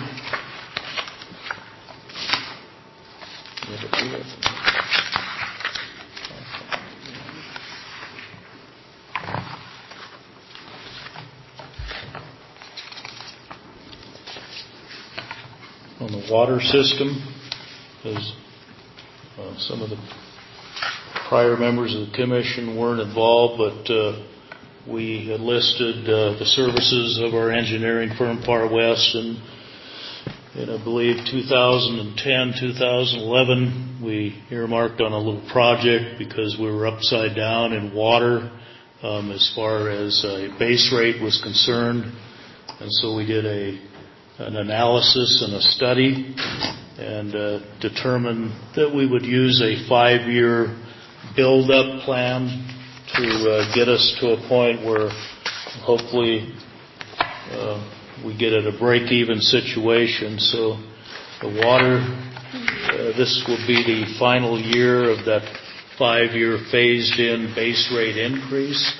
on the water system, as some of the prior members of the commission weren't involved, but we had listed the services of our engineering firm Far West, and I believe 2010, 2011, we earmarked on a little project because we were upside down in water as far as a base rate was concerned, and so we did an analysis and a study and determined that we would use a 5-year build-up plan to get us to a point where hopefully we get at a break-even situation. So the water, this will be the final year of that 5-year phased-in base rate increase.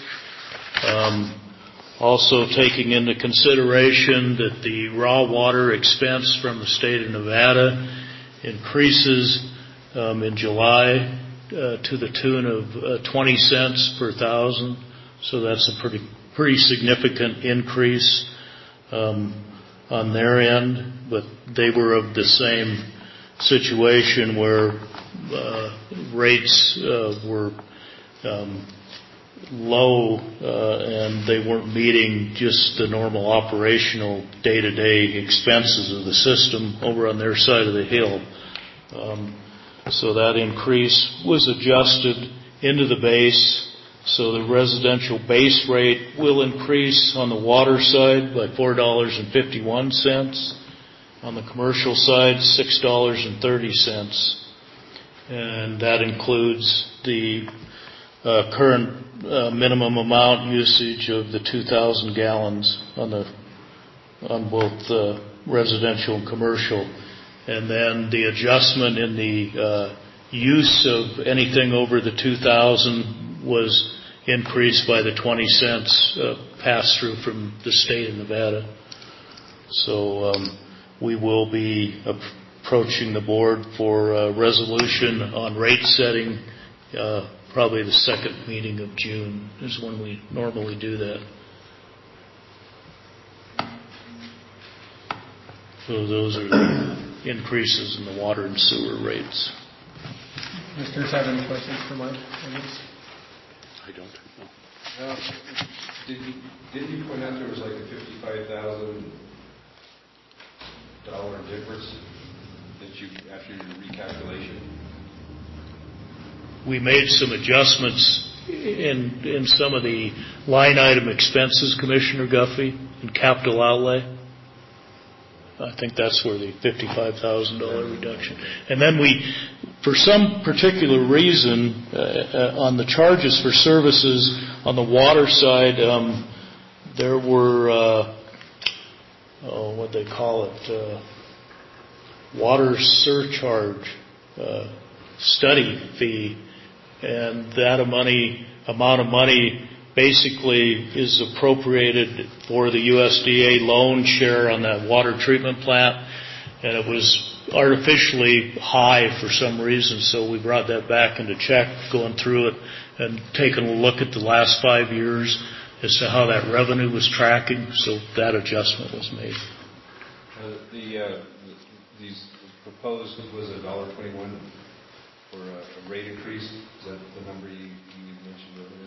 Also taking into consideration that the raw water expense from the state of Nevada increases in July to the tune of 20 cents per thousand. So that's a pretty significant increase on their end. But they were of the same situation where rates were low and they weren't meeting just the normal operational day-to-day expenses of the system over on their side of the hill. So that increase was adjusted into the base. So the residential base rate will increase on the water side by $4.51. On the commercial side, $6.30. And that includes the current minimum amount usage of the 2,000 gallons on both residential and commercial. And then the adjustment in the use of anything over the 2,000 was increased by the 20 cents pass-through from the state of Nevada. So we will be approaching the board for a resolution on rate setting. Probably the second meeting of June is when we normally do that. So those are the increases in the water and sewer rates. Commissioners have any questions for Mike? I don't. No. Did you point out there was like a $55,000 difference that you after your recalculation? We made some adjustments in some of the line item expenses, Commissioner Guffey, in capital outlay. I think that's where the $55,000 reduction. And then for some particular reason, on the charges for services on the water side, there were, what they call it, water surcharge study fee, and that amount of money basically is appropriated for the USDA loan share on that water treatment plant, and it was artificially high for some reason, so we brought that back into check, going through it and taking a look at the last 5 years as to how that revenue was tracking, so that adjustment was made. These proposed was $1.21 for a rate increase. Is that the number you mentioned earlier?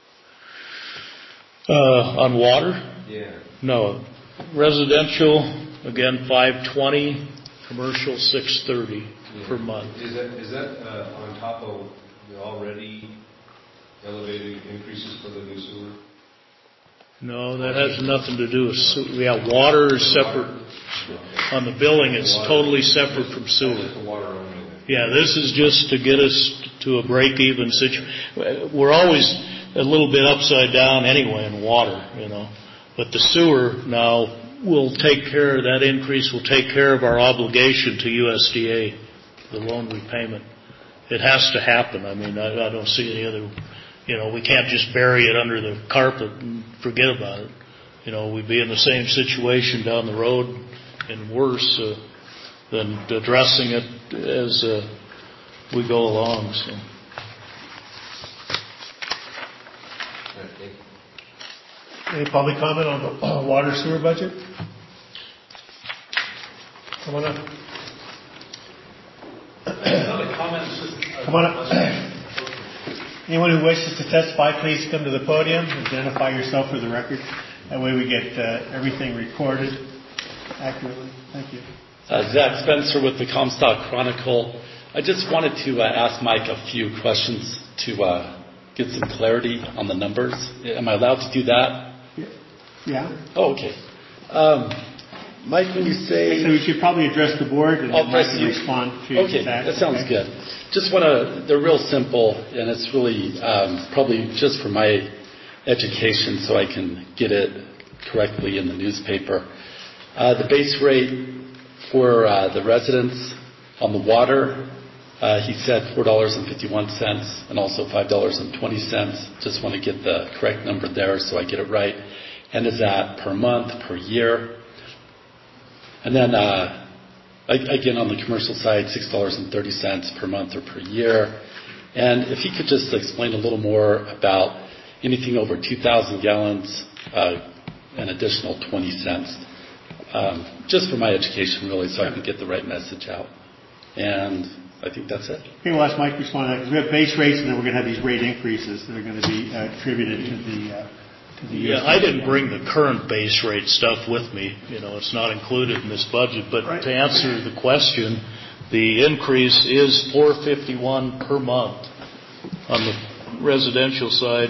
On water? Yeah. No. Residential, again, $5.20. Commercial, $6.30 per month. Is that on top of the already elevated increases for the new sewer? No, that has nothing to do with sewer. Yeah, water is separate. On the billing, it's totally separate from sewer. Yeah, this is just to get us to a break-even situation. We're always a little bit upside down anyway in water, But the sewer now will take care of that increase, will take care of our obligation to USDA, the loan repayment. It has to happen. I mean, I don't see any other, we can't just bury it under the carpet and forget about it. We'd be in the same situation down the road and worse than addressing it as we go along. So. Any public comment on the water sewer budget? Come on up. Come on up. Anyone who wishes to testify, please come to the podium. Identify yourself for the record. That way we get everything recorded accurately. Thank you. Zach Spencer with the Comstock Chronicle. I just wanted to ask Mike a few questions to get some clarity on the numbers. Am I allowed to do that? Yeah. Oh, okay. Mike, when you say... So we should probably address the board and I'll press you. Respond to Okay, that sounds good. Just want to... They're real simple, and it's really probably just for my education so I can get it correctly in the newspaper. The base rate for the residents on the water, he said $4.51 and also $5.20. Just want to get the correct number there so I get it right. And is that per month, per year? And then, again, on the commercial side, $6.30 per month or per year. And if you could just explain a little more about anything over 2,000 gallons, an additional 20 cents. Just for my education, really, so I can get the right message out. And I think that's it. Okay, we'll ask Mike to respond to that, because we have base rates, and then we're going to have these rate increases that are going to be attributed to the Yeah, I didn't bring the current base rate stuff with me. It's not included in this budget. But to answer the question, the increase is $4.51 per month on the residential side,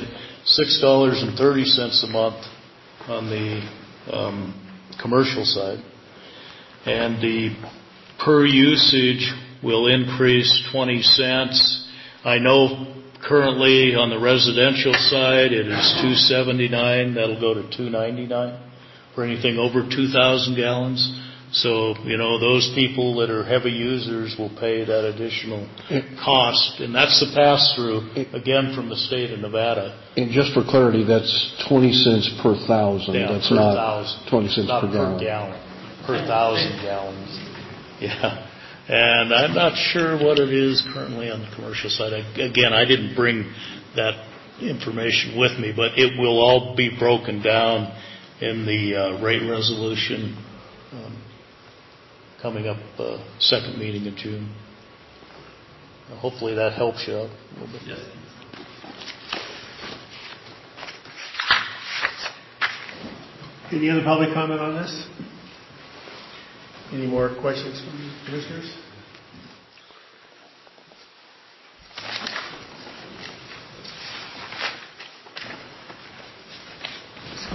$6.30 a month on the commercial side, and the per usage will increase 20 cents. I know currently on the residential side it is $2.79. That'll go to $2.99 for anything over 2,000 gallons. So, those people that are heavy users will pay that additional cost. And that's the pass-through, again, from the state of Nevada. And just for clarity, that's 20 cents per thousand. Yeah, that's per not thousand. 20 cents not per gallon. Per 1,000 gallons. Yeah. And I'm not sure what it is currently on the commercial side. Again, I didn't bring that information with me, but it will all be broken down in the rate resolution coming up second meeting in June. Hopefully that helps you out a little bit. Yes. Any other public comment on this? Any more questions from the commissioners?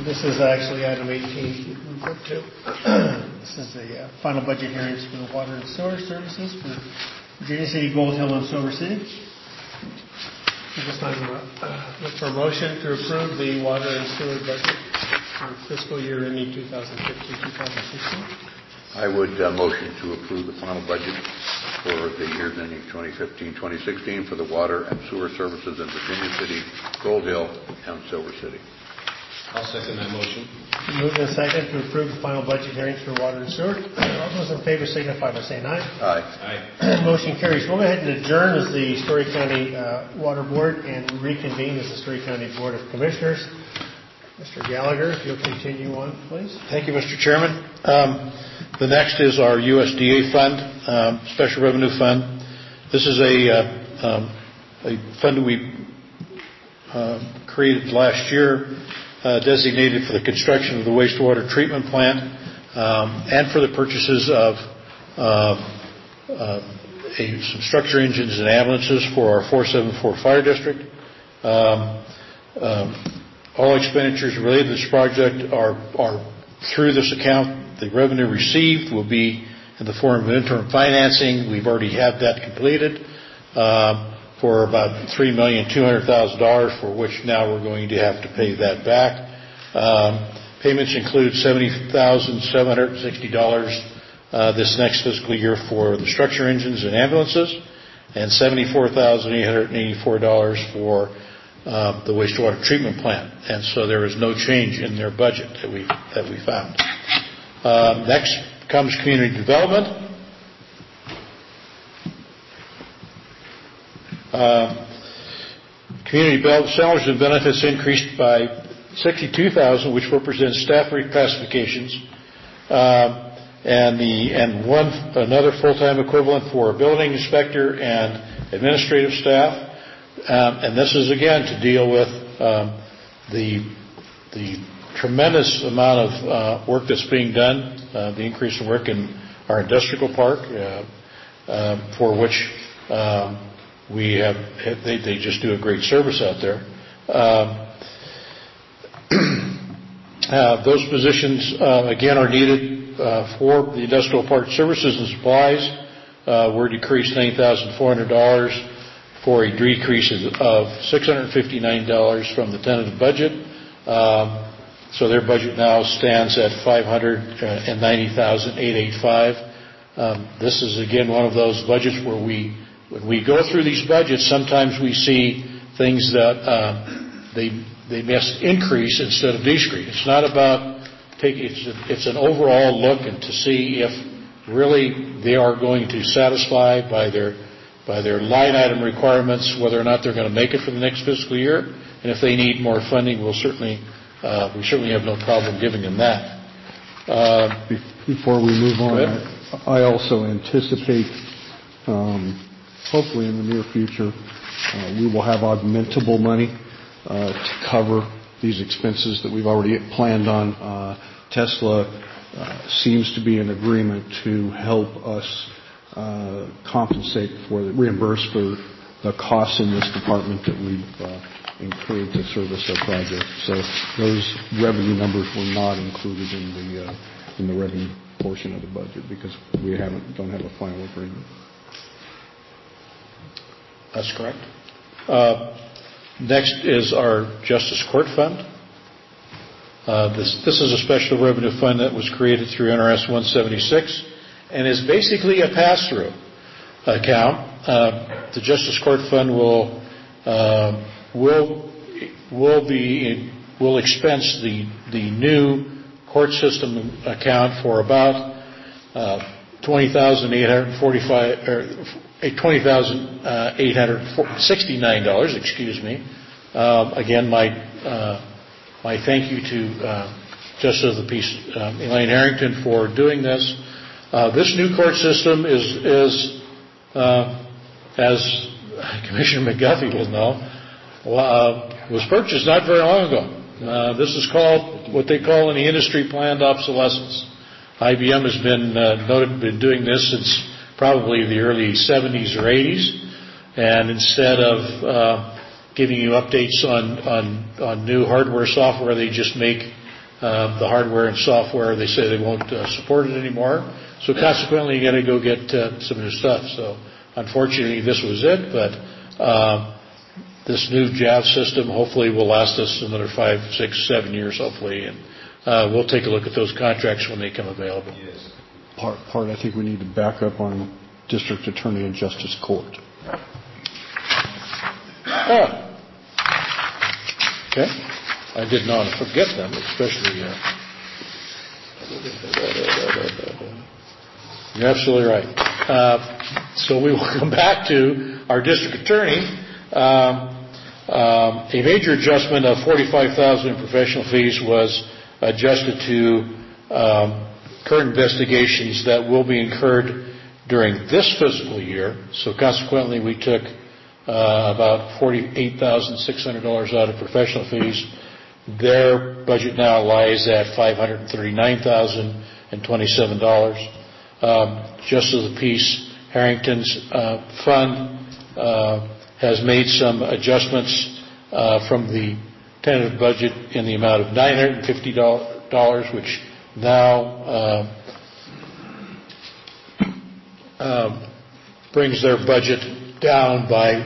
This is actually item 18. This is the final budget hearings for the water and sewer services for Virginia City, Gold Hill, and Silver City. This time, look for a motion to approve the water and sewer budget for fiscal year ending 2015-2016. I would motion to approve the final budget for the years ending 2015-2016 for the water and sewer services in Virginia City, Gold Hill, and Silver City. I'll second that motion. Moved and second to approve the final budget hearings for water and sewer. All those in favor signify by saying aye. Aye. Motion carries. We'll go ahead and adjourn as the Story County Water Board and reconvene as the Story County Board of Commissioners. Mr. Gallagher, if you'll continue on, please. Thank you, Mr. Chairman. The next is our USDA fund, Special Revenue Fund. This is a fund that we created last year, designated for the construction of the wastewater treatment plant and for the purchases of some structure engines and ambulances for our 474 Fire District. All expenditures related to this project are through this account. The revenue received will be in the form of interim financing. We've already had that completed for about $3,200,000, for which now we're going to have to pay that back. Payments include $70,760 this next fiscal year for the structure engines and ambulances, and $74,884 for the wastewater treatment plant. And so there is no change in their budget that we found. Next comes community development. Community development salaries and benefits increased by $62,000, which represents staff reclassifications, and another full-time equivalent for a building inspector and administrative staff. And this is again to deal with the tremendous amount of work that's being done, the increase in work in our industrial park, for which they just do a great service out there. Those positions again are needed for the industrial park services and supplies. We're decreased $9,400 for a decrease of $659 from the tentative budget. So their budget now stands at $590,885. This is again one of those budgets where when we go through these budgets, sometimes we see things that they must increase instead of decrease. It's not about it's an overall look and to see if really they are going to satisfy by their line item requirements whether or not they're going to make it for the next fiscal year. And if they need more funding, we certainly have no problem giving them that. Before we move on, I also anticipate, hopefully in the near future, we will have augmentable money to cover these expenses that we've already planned on. Tesla seems to be in agreement to help us reimburse for the costs in this department that we've incurred to service our project. So those revenue numbers were not included in the revenue portion of the budget because we don't have a final agreement. That's correct. Next is our Justice Court Fund. This is a special revenue fund that was created through NRS 176 and is basically a pass-through account. The Justice Court Fund will expense the new court system account for about $20,869. Excuse me. Again, my thank you to Justice of the Peace Elaine Harrington for doing this. This new court system is as Commissioner McGuffey will know, was purchased not very long ago. This is called what they call in the industry planned obsolescence. IBM has been doing this since probably the early 70s or 80s, and instead of giving you updates on new hardware, software, they just make The hardware and software, they say they won't support it anymore. So consequently, you got to go get some new stuff. So unfortunately, this was it. But this new JAV system hopefully will last us another 5, 6, 7 years, hopefully. And we'll take a look at those contracts when they come available. Yes. Part, I think we need to back up on District Attorney and Justice Court. Okay. I did not forget them, especially. You're absolutely right. So we will come back to our district attorney. A major adjustment of $45,000 in professional fees was adjusted to current investigations that will be incurred during this fiscal year. So consequently, we took about $48,600 out of professional fees. Their budget now lies at $539,027. Just as the Peace, Harrington's fund has made some adjustments from the tentative budget in the amount of $950, which now brings their budget down by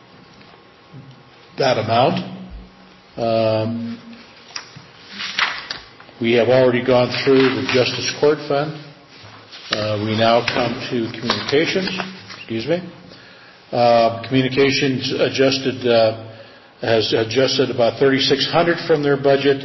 that amount. We have already gone through the Justice Court Fund. We now come to communications. Communications has adjusted about $3,600 from their budget.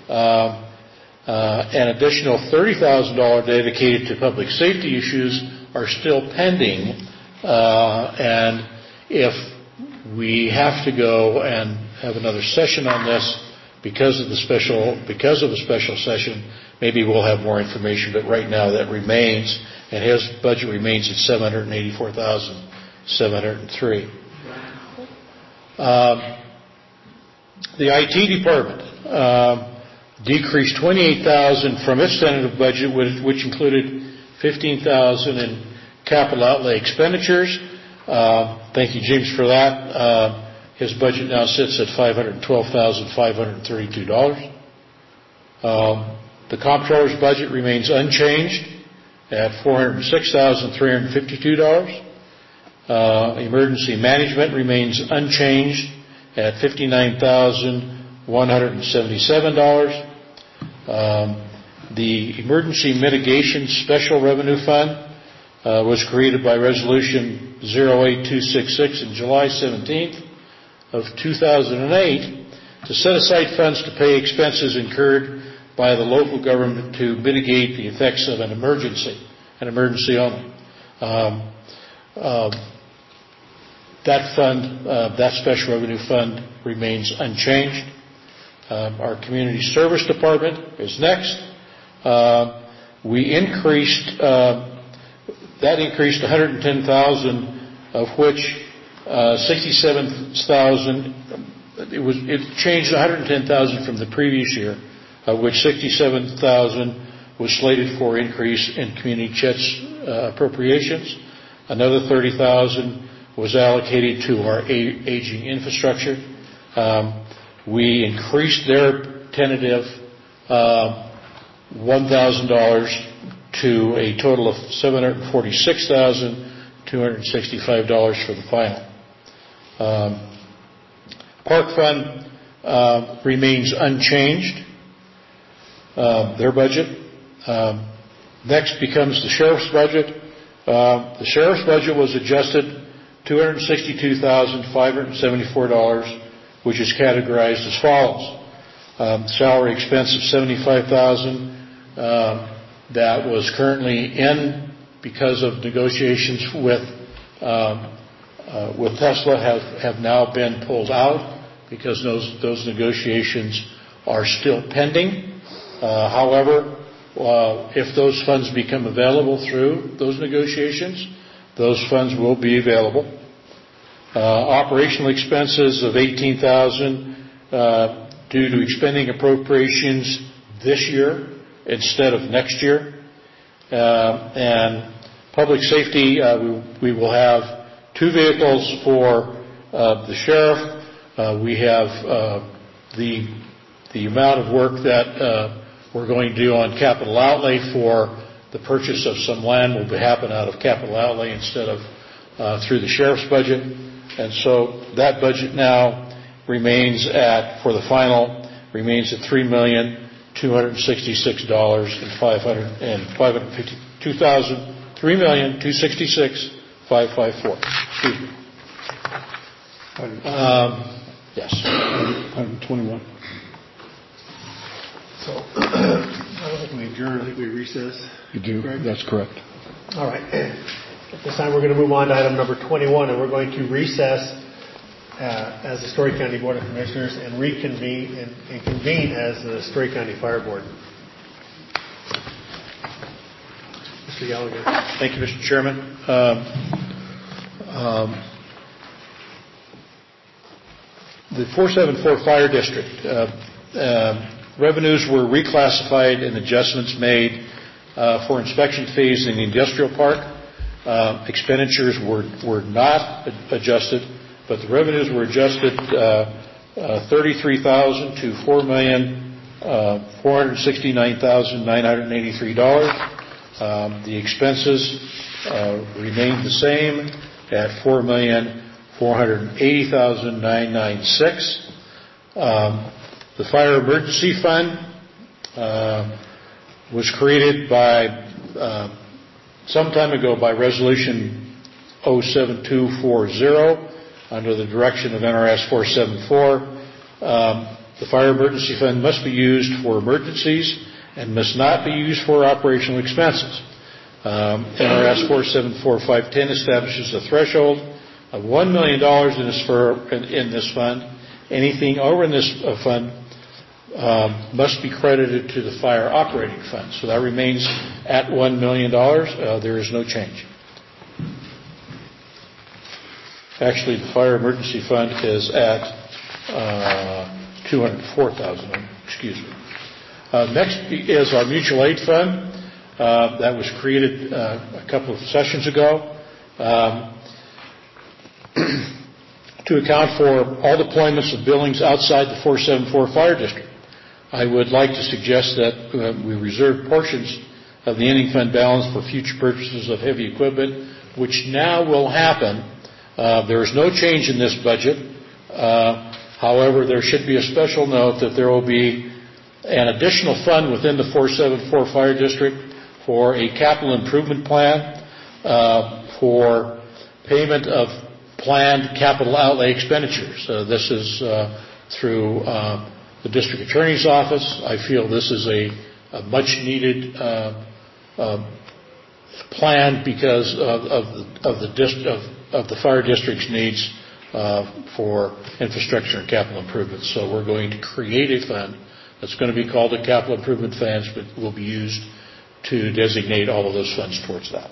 An additional $30,000 dedicated to public safety issues are still pending. And if we have to go and have another session on this because of the special session, maybe we'll have more information. But right now that remains, and his budget remains at $784,703. The IT department decreased $28,000 from its tentative budget, which included $15,000 in capital outlay expenditures. Thank you, James, for that. His budget now sits at $512,532. The comptroller's budget remains unchanged at $406,352. Emergency management remains unchanged at $59,177. The Emergency Mitigation Special Revenue Fund was created by Resolution 08266 on July 17th of 2008 to set aside funds to pay expenses incurred by the local government to mitigate the effects of an emergency only. That fund, that special revenue fund, remains unchanged. Our community service department is next. We increased $110,000, of which $67,000. It changed $110,000 from the previous year, of which $67,000 was slated for increase in community CHETS appropriations. Another $30,000 was allocated to our aging infrastructure. We increased their tentative $1,000 to a total of $746,265 for the final. Park Fund remains unchanged, their budget. Next becomes the Sheriff's budget. The Sheriff's budget was adjusted $262,574, which is categorized as follows. Salary expense of $75,000 that was currently in because of negotiations with Tesla have now been pulled out because those negotiations are still pending. However, if those funds become available through those negotiations, those funds will be available. Operational expenses of $18,000 due to expending appropriations this year instead of next year. And public safety, we will have 2 vehicles for the sheriff. We have the amount of work that we're going to do on capital outlay for the purchase of some land will happen out of capital outlay instead of through the sheriff's budget. And so that budget now remains at, for the final, remains at $3,266,554. Excuse me. Yes. 121. So, I don't think we adjourn, I think we recess. You do? Correct? That's correct. All right. At this time, we're going to move on to item number 21, and we're going to recess as the Story County Board of Commissioners and reconvene and convene as the Story County Fire Board. Mr. Gallagher. Thank you, Mr. Chairman. The 474 Fire District, revenues were reclassified and adjustments made for inspection fees in the industrial park. Expenditures were not adjusted, but the revenues were adjusted $33,000 to $4,469,983. The expenses remained the same at $4,480,996. The Fire Emergency Fund was created by some time ago by Resolution 07240 under the direction of NRS 474. The Fire Emergency Fund must be used for emergencies and must not be used for operational expenses. NRS 474510 establishes a threshold of $1 million in this fund. Anything over in this fund must be credited to the fire operating fund. So that remains at $1 million. There is no change. Actually, the fire emergency fund is at $204,000. Excuse me. Next is our mutual aid fund that was created a couple of sessions ago to account for all deployments of buildings outside the 474 Fire District. I would like to suggest that we reserve portions of the ending fund balance for future purchases of heavy equipment, which now will happen. There is no change in this budget. However, there should be a special note that there will be an additional fund within the 474 Fire District for a capital improvement plan for payment of planned capital outlay expenditures. This is through the District Attorney's Office. I feel this is a much needed plan because of the fire district's needs for infrastructure and capital improvements. So we're going to create a fund that's going to be called a capital improvement fund, but will be used to designate all of those funds towards that.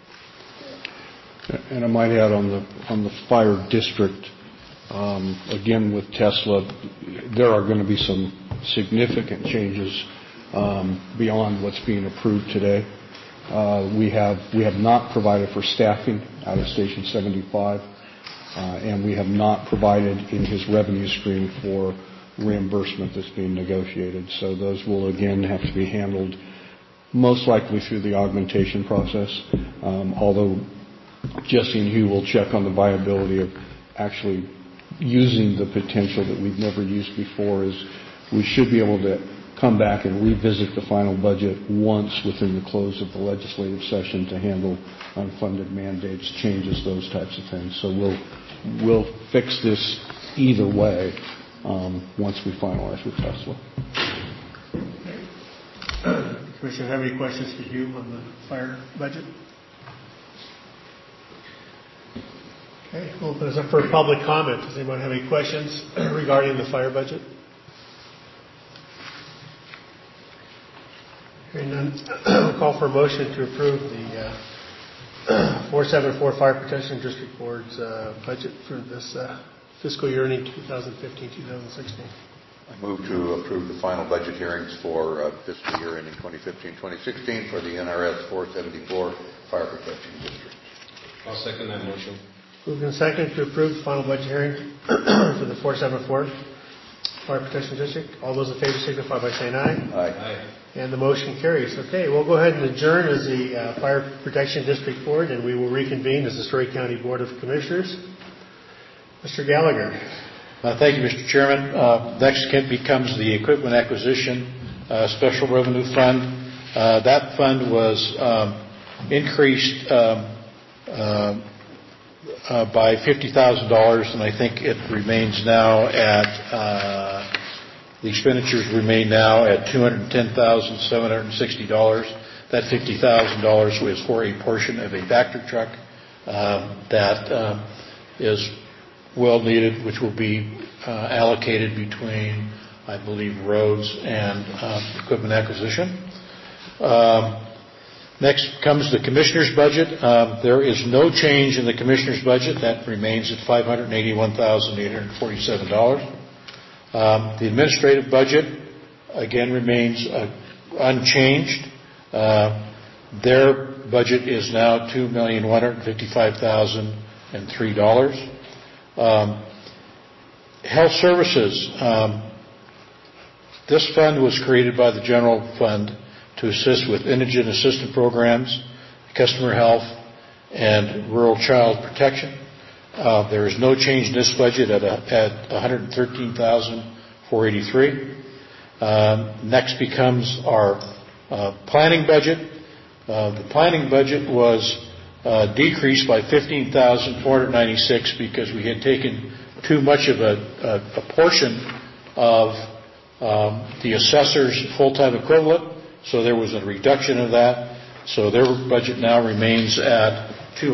And I might add on the fire district, again with Tesla, there are going to be some significant changes beyond what's being approved today. We have not provided for staffing out of Station 75, and we have not provided in his revenue stream for reimbursement that's being negotiated. So those will again have to be handled most likely through the augmentation process, although Jesse and Hugh will check on the viability of actually using the potential that we've never used before. Is we should be able to come back and revisit the final budget once within the close of the legislative session to handle unfunded mandates, changes, those types of things. So we'll fix this either way once we finalize with Tesla. Commissioner, have any questions for Hugh on the fire budget? Okay, we'll open this up for public comment. Does anyone have any questions regarding the fire budget? Hearing none, we'll call for a motion to approve the 474 Fire Protection District Board's budget for this fiscal year ending 2015-2016. I move to approve the final budget hearings for fiscal year ending 2015-2016 for the NRS 474 Fire Protection District. I'll second that motion. Moved and seconded to approve the final budget hearing for the 474 Fire Protection District. All those in favor signify by saying aye. Aye. And the motion carries. Okay, we'll go ahead and adjourn as the Fire Protection District Board, and we will reconvene as the Story County Board of Commissioners. Mr. Gallagher. Thank you, Mr. Chairman. Next becomes the Equipment Acquisition Special Revenue Fund. That fund was increased by $50,000, and I think it remains now at the expenditures remain now at $210,760. That $50,000 was for a portion of a Vector truck that is well needed, which will be allocated between, I believe, roads and equipment acquisition. Next comes the Commissioner's budget. There is no change in the Commissioner's budget. That remains at $581,847. The administrative budget, again, remains unchanged. Their budget is now $2,155,003. Health Services. This fund was created by the General Fund to assist with indigent assistance programs, customer health, and rural child protection. There is no change in this budget at $113,483. Next becomes our planning budget. The planning budget was decreased by $15,496 because we had taken too much of a portion of the assessor's full-time equivalent, so there was a reduction of that. So their budget now remains at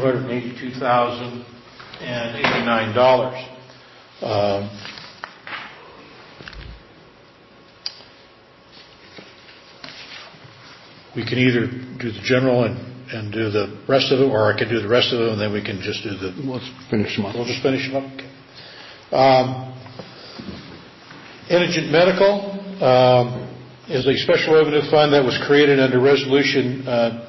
$282,089. We can either do the general and do the rest of it, or I can do the rest of it, and then we can just do the... Let's finish them up. We'll just finish them up? Okay. Indigent Medical is a special revenue fund that was created under Resolution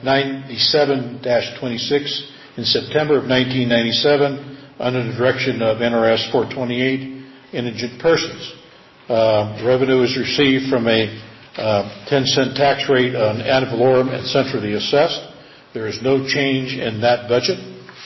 97-26 in September of 1997 under the direction of NRS 428, Indigent Persons. Revenue is received from a 10-cent tax rate on ad valorem and centrally assessed. There is no change in that budget.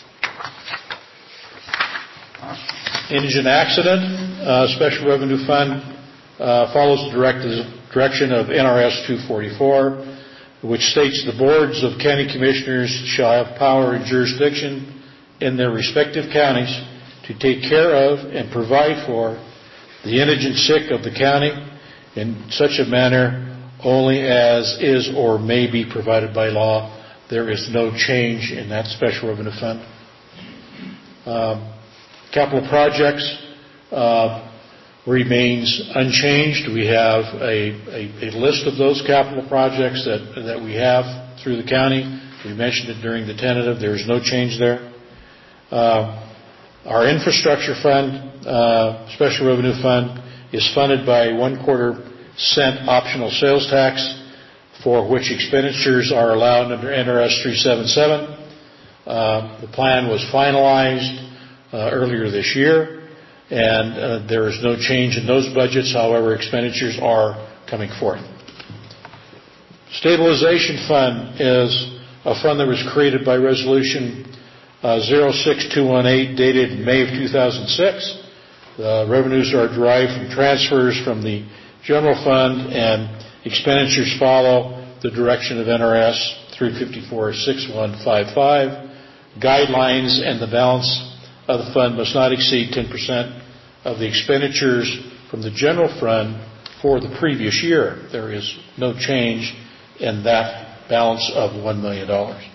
Indigent Accident Special Revenue Fund follows the direction of NRS 244, which states the boards of county commissioners shall have power and jurisdiction in their respective counties to take care of and provide for the indigent sick of the county in such a manner only as is or may be provided by law. There is no change in that special revenue fund. Capital projects remains unchanged. We have a list of those capital projects that we have through the county. We mentioned it during the tentative. There is no change there. Our infrastructure fund, special revenue fund, is funded by 1/4 cent optional sales tax, for which expenditures are allowed under NRS 377. The plan was finalized earlier this year, and there is no change in those budgets. However, expenditures are coming forth. Stabilization Fund is a fund that was created by Resolution 06218, dated May of 2006. The revenues are derived from transfers from the General Fund, and expenditures follow the direction of NRS 354-6155. Guidelines and the balance of the fund must not exceed 10% of the expenditures from the General Fund for the previous year. There is no change in that balance of $1 million.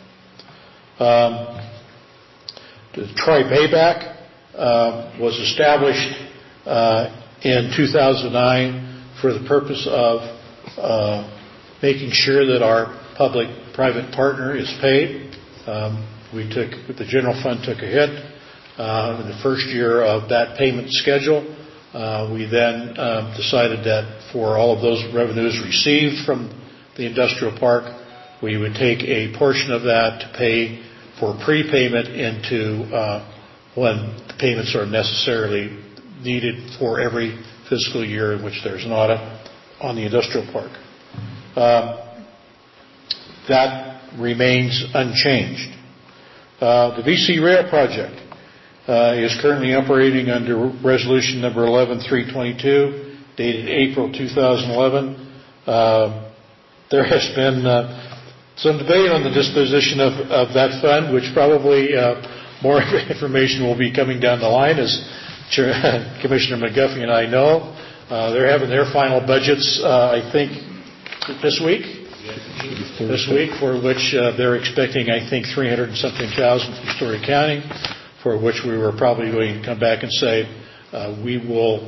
The Tri-Payback was established in 2009 for the purpose of making sure that our public-private partner is paid. The General Fund took a hit in the first year of that payment schedule. We then decided that for all of those revenues received from the industrial park, we would take a portion of that to pay for prepayment into when the payments are necessarily needed for every fiscal year in which there's an audit on the industrial park. That remains unchanged. The VC Rail project is currently operating under resolution number 11322, dated April 2011. There has been some debate on the disposition of that fund, which probably more information will be coming down the line, as Commissioner McGuffey and I know. They're having their final budgets, I think, this week. This week, for which they're expecting, I think, 300 and something thousand from Story County, for which we were probably going to come back and say we would,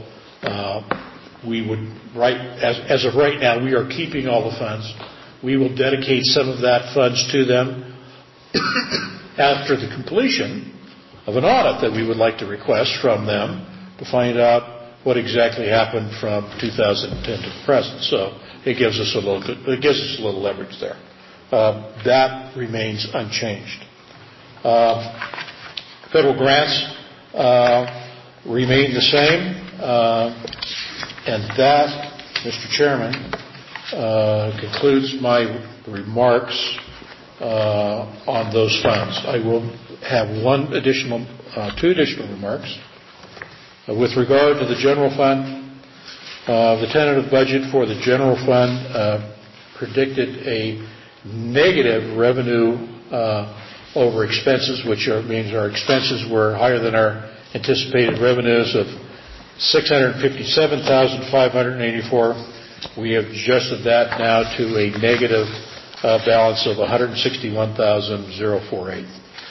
as of right now, we are keeping all the funds. We will dedicate some of that funds to them after the completion of an audit that we would like to request from them to find out what exactly happened from 2010 to the present. So it gives us a little leverage there. That remains unchanged. Federal grants remain the same, and that, Mr. Chairman, concludes my remarks on those funds. I will have two additional remarks. With regard to the general fund, the tentative budget for the general fund predicted a negative revenue over expenses, which means our expenses were higher than our anticipated revenues of $657,584. We have adjusted that now to a negative balance of $161,048.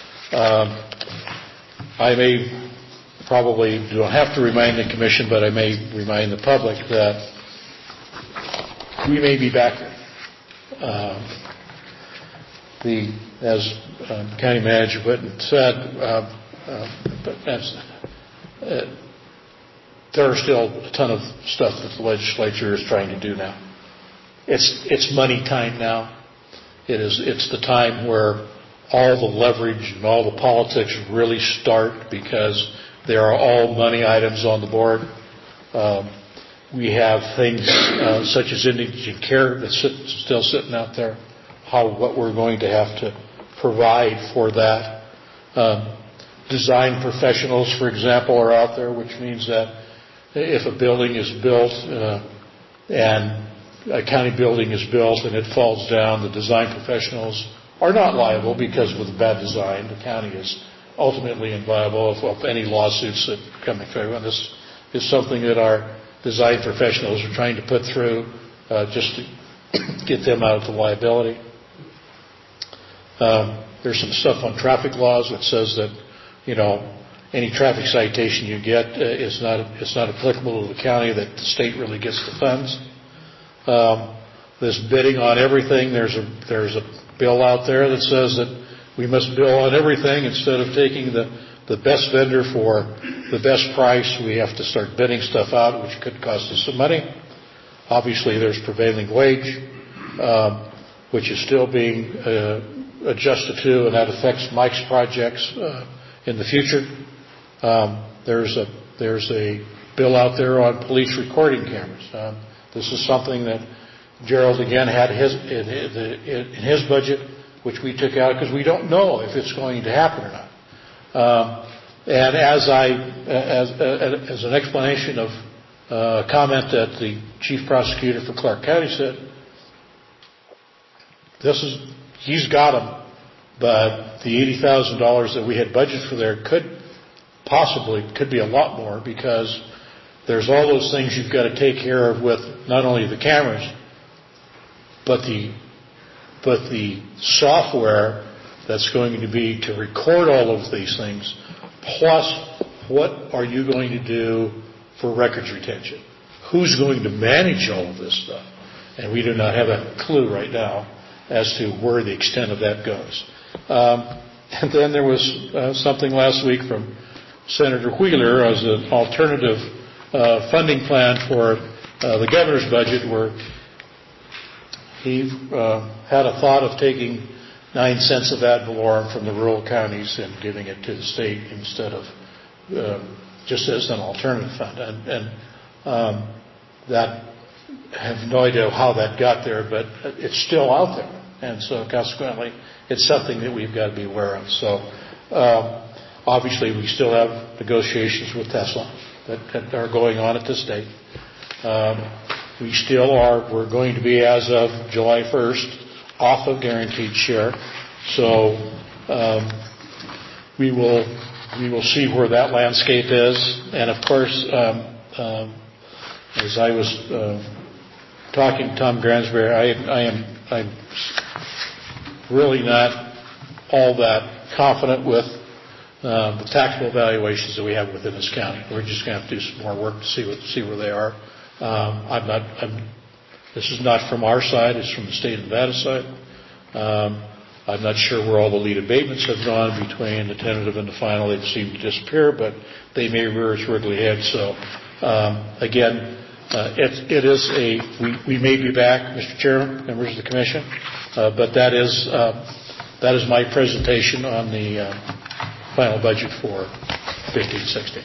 I may probably don't have to remind the Commission, but I may remind the public that we may be back. As County Manager Whitten said, there are still a ton of stuff that the legislature is trying to do now. It's money time now. It's the time where all the leverage and all the politics really start, because there are all money items on the board. We have things such as indigent care that's still sitting out there. What we're going to have to provide for that. Design professionals, for example, are out there, which means that if a building is built and a county building is built and it falls down, the design professionals are not liable because with bad design. The county is ultimately inviolable of any lawsuits that come through. And this is something that our design professionals are trying to put through just to get them out of the liability. There's some stuff on traffic laws that says that, any traffic citation you get it's not applicable to the county, that the state really gets the funds. This bidding on everything, there's a bill out there that says that we must bill on everything instead of taking the best vendor for the best price. We have to start bidding stuff out, which could cost us some money. Obviously, there's prevailing wage, which is still being adjusted to, and that affects Mike's projects in the future. There's a bill out there on police recording cameras. This is something that Gerald again had in his budget, which we took out because we don't know if it's going to happen or not. And as an explanation of a comment that the chief prosecutor for Clark County said, he's got them, but the $80,000 that we had budgeted for there could be a lot more, because there's all those things you've got to take care of with not only the cameras, but the software that's going to be to record all of these things, plus what are you going to do for records retention? Who's going to manage all of this stuff? And we do not have a clue right now as to where the extent of that goes. And then there was something last week from Senator Wheeler as an alternative funding plan for the governor's budget, where he had a thought of taking 9 cents of ad valorem from the rural counties and giving it to the state instead of just as an alternative fund. And that have no idea how that got there, but it's still out there. And so consequently, it's something that we've got to be aware of. So obviously, we still have negotiations with Tesla that are going on at this date. We're going to be, as of July 1st, off of guaranteed share. So we will see where that landscape is. And of course, as I was talking to Tom Gransberry, I'm really not all that confident with the taxable valuations that we have within this county. We're just going to have to do some more work to see where they are. This is not from our side; it's from the state of Nevada side. I'm not sure where all the lead abatements have gone between the tentative and the final. They seem to disappear, but they may rear its wriggly head. So again, we may be back, Mr. Chairman, members of the commission, but that is my presentation on the final budget for 15-16.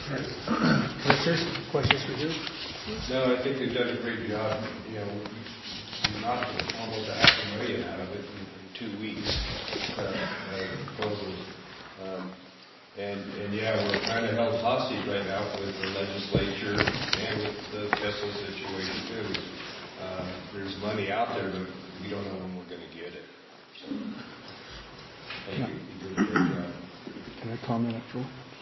Questions for you? No, I think they've done a great job. We knocked almost $500,000 out of it in 2 weeks. Proposals. And we're kind of held hostage right now with the legislature and with the Tesla situation too. There's money out there, but we don't know when we're going to get it. So, thank you. You did a great job. Can I comment after?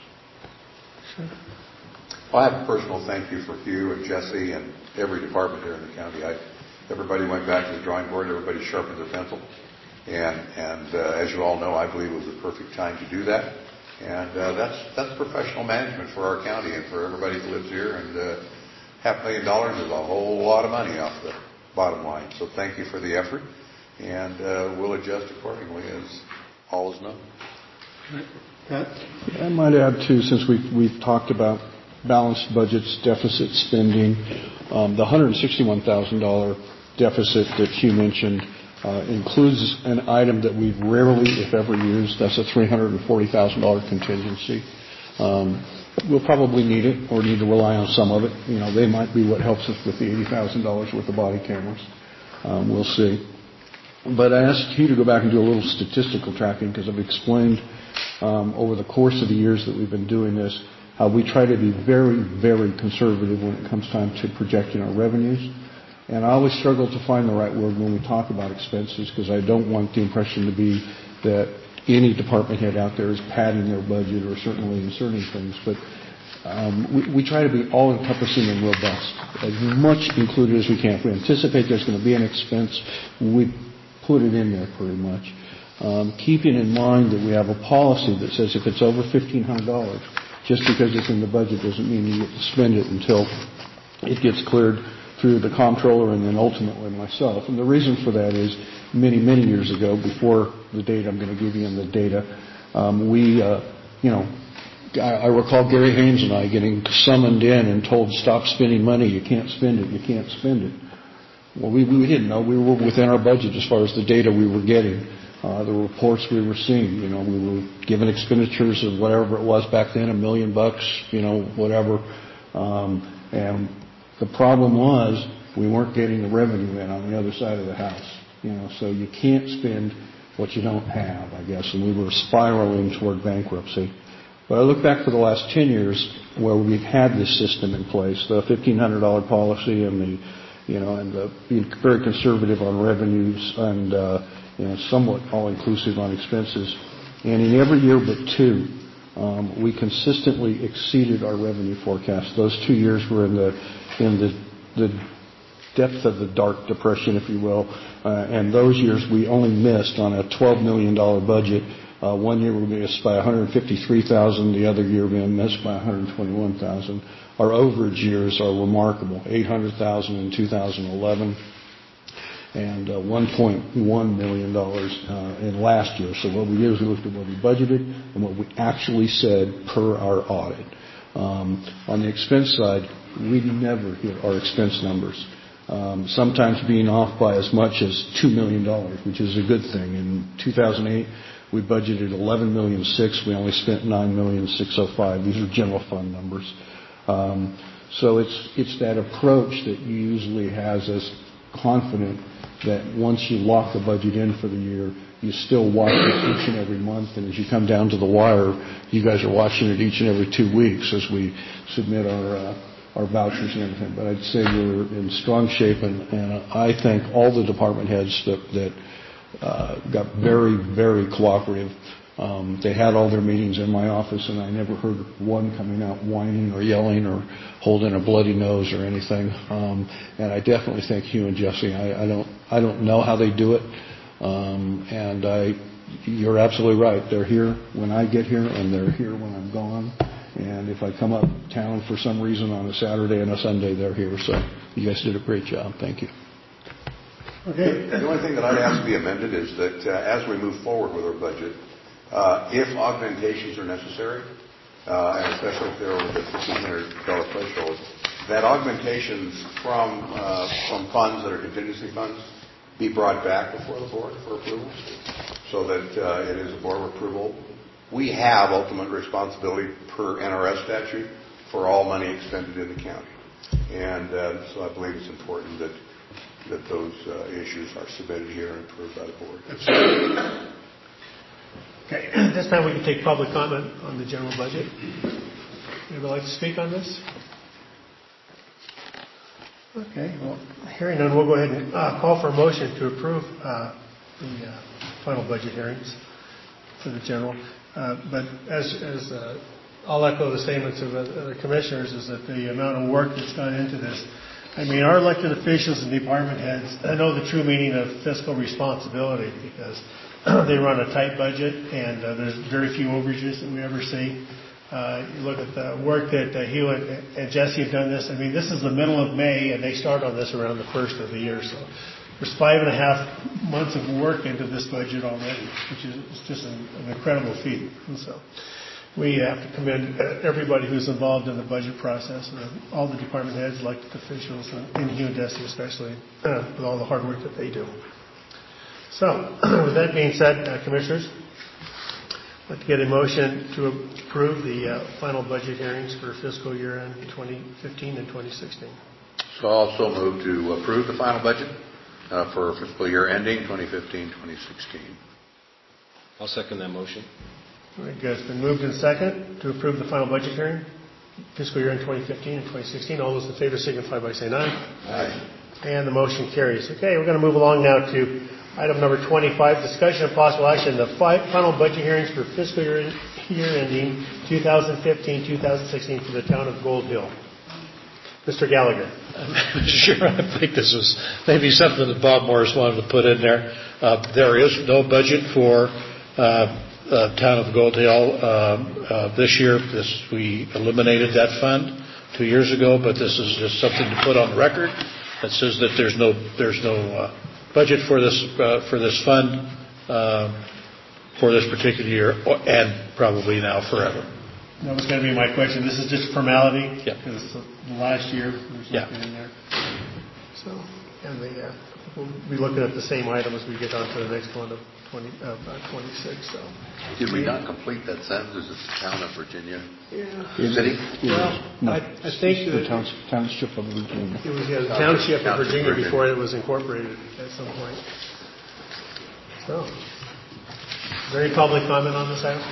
Sure. Well, I have a personal thank you for Hugh and Jesse and every department here in the county. Everybody went back to the drawing board. Everybody sharpened their pencil. And as you all know, I believe it was the perfect time to do that. And that's professional management for our county and for everybody that lives here. And $500,000 is a whole lot of money off the bottom line. So thank you for the effort. And we'll adjust accordingly as all is known. Pat? I might add, too, since we've talked about balanced budgets, deficit spending, the $161,000 deficit that Hugh mentioned includes an item that we've rarely, if ever, used. That's a $340,000 contingency. We'll probably need it or need to rely on some of it. They might be what helps us with the $80,000 worth of body cameras. We'll see. But I asked Hugh to go back and do a little statistical tracking because I've explained over the course of the years that we've been doing this how we try to be very, very conservative when it comes time to projecting our revenues. And I always struggle to find the right word when we talk about expenses because I don't want the impression to be that any department head out there is padding their budget or certainly inserting things. But we try to be all-encompassing and robust, as much included as we can. If we anticipate there's going to be an expense, we put it in there pretty much. Keeping in mind that we have a policy that says if it's over $1,500, just because it's in the budget doesn't mean you get to spend it until it gets cleared through the comptroller and then ultimately myself. And the reason for that is many, many years ago, before the date I'm going to give you in the data, I recall Gary Haynes and I getting summoned in and told, stop spending money, you can't spend it, you can't spend it. Well, we didn't know. We were within our budget as far as the data we were getting, the reports we were seeing. We were given expenditures of whatever it was back then, $1 million, whatever. And the problem was we weren't getting the revenue in on the other side of the house. So you can't spend what you don't have, I guess. And we were spiraling toward bankruptcy. But I look back for the last 10 years where we've had this system in place, the $1,500 policy and the being very conservative on revenues and somewhat all-inclusive on expenses. And in every year but two, we consistently exceeded our revenue forecast. Those 2 years were in the depth of the dark depression, if you will. And those years we only missed on a $12 million budget. 1 year we missed by $153,000. The other year we missed by $121,000. Our overage years are remarkable. $800,000 in 2011 and $1.1 million in last year. So what we did is we looked at what we budgeted and what we actually said per our audit. On the expense side, we never hit our expense numbers. Sometimes being off by as much as $2 million, which is a good thing. In 2008, we budgeted $11.6 million. We only spent $9.605 million. These are general fund numbers. So it's that approach that usually has us confident that once you lock the budget in for the year, you still watch it each and every month, and as you come down to the wire, you guys are watching it each and every 2 weeks as we submit our vouchers and everything. But I'd say we're in strong shape, and I thank all the department heads that got very, very cooperative. They had all their meetings in my office, and I never heard one coming out whining or yelling or holding a bloody nose or anything. And I definitely thank Hugh and Jesse. I don't know how they do it, you're absolutely right. They're here when I get here, and they're here when I'm gone. And if I come up town for some reason on a Saturday and a Sunday, they're here. So you guys did a great job. Thank you. Okay. The only thing that I'd ask to be amended is that as we move forward with our budget, if augmentations are necessary, and especially if they're over the $1,500 threshold, that augmentations from funds that are contingency funds be brought back before the board for approval, so that it is a board approval. We have ultimate responsibility per NRS statute for all money expended in the county, and so I believe it's important that those issues are submitted here and approved by the board. Okay, at this time we can take public comment on the general budget. Anybody like to speak on this? Okay, well, hearing none, we'll go ahead and call for a motion to approve the final budget hearings for the general. But as I'll echo the statements of the commissioners, is that the amount of work that's gone into this. I mean, our elected officials and department heads, I know the true meaning of fiscal responsibility, because they run a tight budget, and there's very few overages that we ever see. You look at the work that Hugh and Jesse have done this. I mean, this is the middle of May, and they start on this around the first of the year. So there's 5.5 months of work into this budget already, which is just an incredible feat. And so we have to commend everybody who's involved in the budget process, and all the department heads, elected officials, and Hugh and Jesse especially, with all the hard work that they do. So, with that being said, commissioners, I'd like to get a motion to approve the final budget hearings for fiscal year end 2015 and 2016. So I'll also move to approve the final budget for fiscal year ending 2015-2016. I'll second that motion. All right, guys, it's been moved in second to approve the final budget hearing, fiscal year end 2015 and 2016. All those in favor signify by saying aye. Aye. And the motion carries. Okay, we're going to move along now to item number 25, discussion of possible action, the final budget hearings for fiscal year ending 2015-2016 for the town of Gold Hill. Mr. Gallagher. Sure, I think this is maybe something that Bob Morris wanted to put in there. There is no budget for town of Gold Hill this year. We eliminated that fund 2 years ago, but this is just something to put on the record that says that there's no budget for this fund for this particular year, and probably now forever. That was going to be my question. This is just formality? Yeah. Because last year there's nothing in there. So, and we'll be looking at the same item as we get on to the next one of 26. So. Did we not complete that sentence? Is it the town of Virginia? Yeah. City? Well, I think the township of Virginia. It was the township of Virginia before it was incorporated at some point. So, is there any public comment on this item?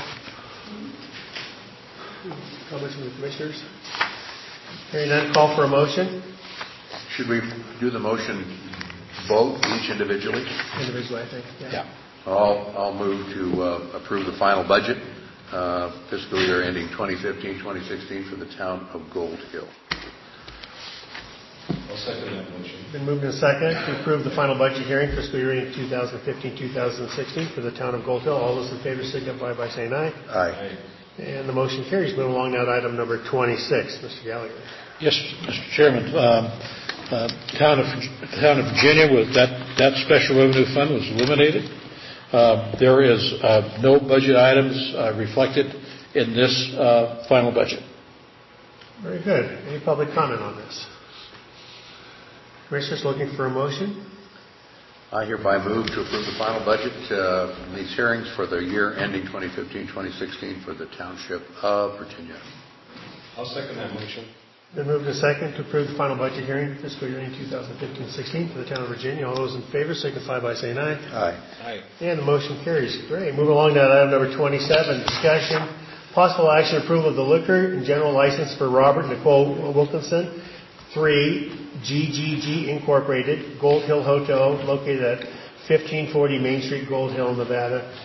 Comments from the commissioners? Hearing none, call for a motion. Should we do the motion both, each individually? Individually, I think. Yeah. I'll move to approve the final budget, fiscal year ending 2015-2016 for the town of Gold Hill. I'll second that motion. Been moved in second to approve the final budget hearing fiscal year ending 2015-2016 for the town of Gold Hill. All those in favor signify by saying aye. Aye. And the motion carries. Moving along now to item number 26. Mr. Gallagher. Yes, Mr. Chairman. The town of Virginia, with that special revenue fund was eliminated. There is no budget items reflected in this final budget. Very good. Any public comment on this? Commissioners looking for a motion? I hereby move to approve the final budget in these hearings for the year ending 2015-2016 for the township of Virginia. I'll second that motion. Been moved to second to approve the final budget hearing fiscal year 2015-16 for the town of Virginia. All those in favor signify by saying aye. Aye. And the motion carries. Great. Moving along to item number 27, discussion, possible action approval of the liquor and general license for Robert Nicole Wilkinson, 3 GGG Incorporated, Gold Hill Hotel, located at 1540 Main Street, Gold Hill, Nevada,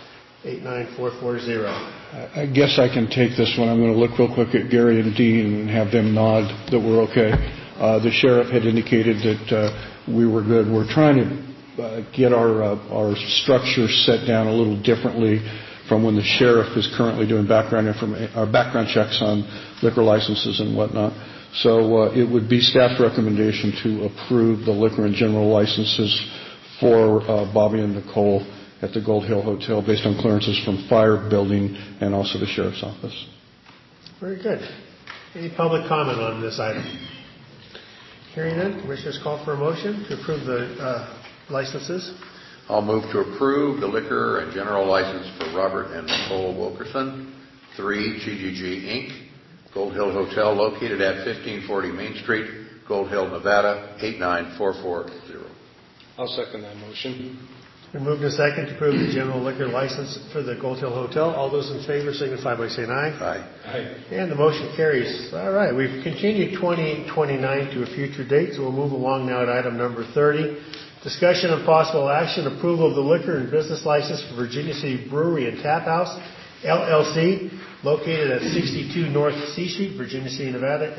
89440. I guess I can take this one. I'm going to look real quick at Gary and Dean and have them nod that we're okay. The sheriff had indicated that we were good. We're trying to get our structure set down a little differently from when the sheriff is currently doing background checks on liquor licenses and whatnot. So it would be staff's recommendation to approve the liquor and general licenses for Bobby and Nicole at the Gold Hill Hotel based on clearances from fire, building, and also the sheriff's office. Very good. Any public comment on this item? Hearing none, commissioners call for a motion to approve the licenses. I'll move to approve the liquor and general license for Robert and Nicole Wilkerson, 3 GGG Inc., Gold Hill Hotel, located at 1540 Main Street, Gold Hill, Nevada, 89440. I'll second that motion. Been moved to second to approve the general liquor license for the Gold Hill Hotel. All those in favor signify by saying aye. Aye. And the motion carries. All right, we've continued 28 and 29 to a future date, so we'll move along now at item number 30. Discussion of possible action, approval of the liquor and business license for Virginia City Brewery and Tap House, LLC, located at 62 North C Street, Virginia City, Nevada,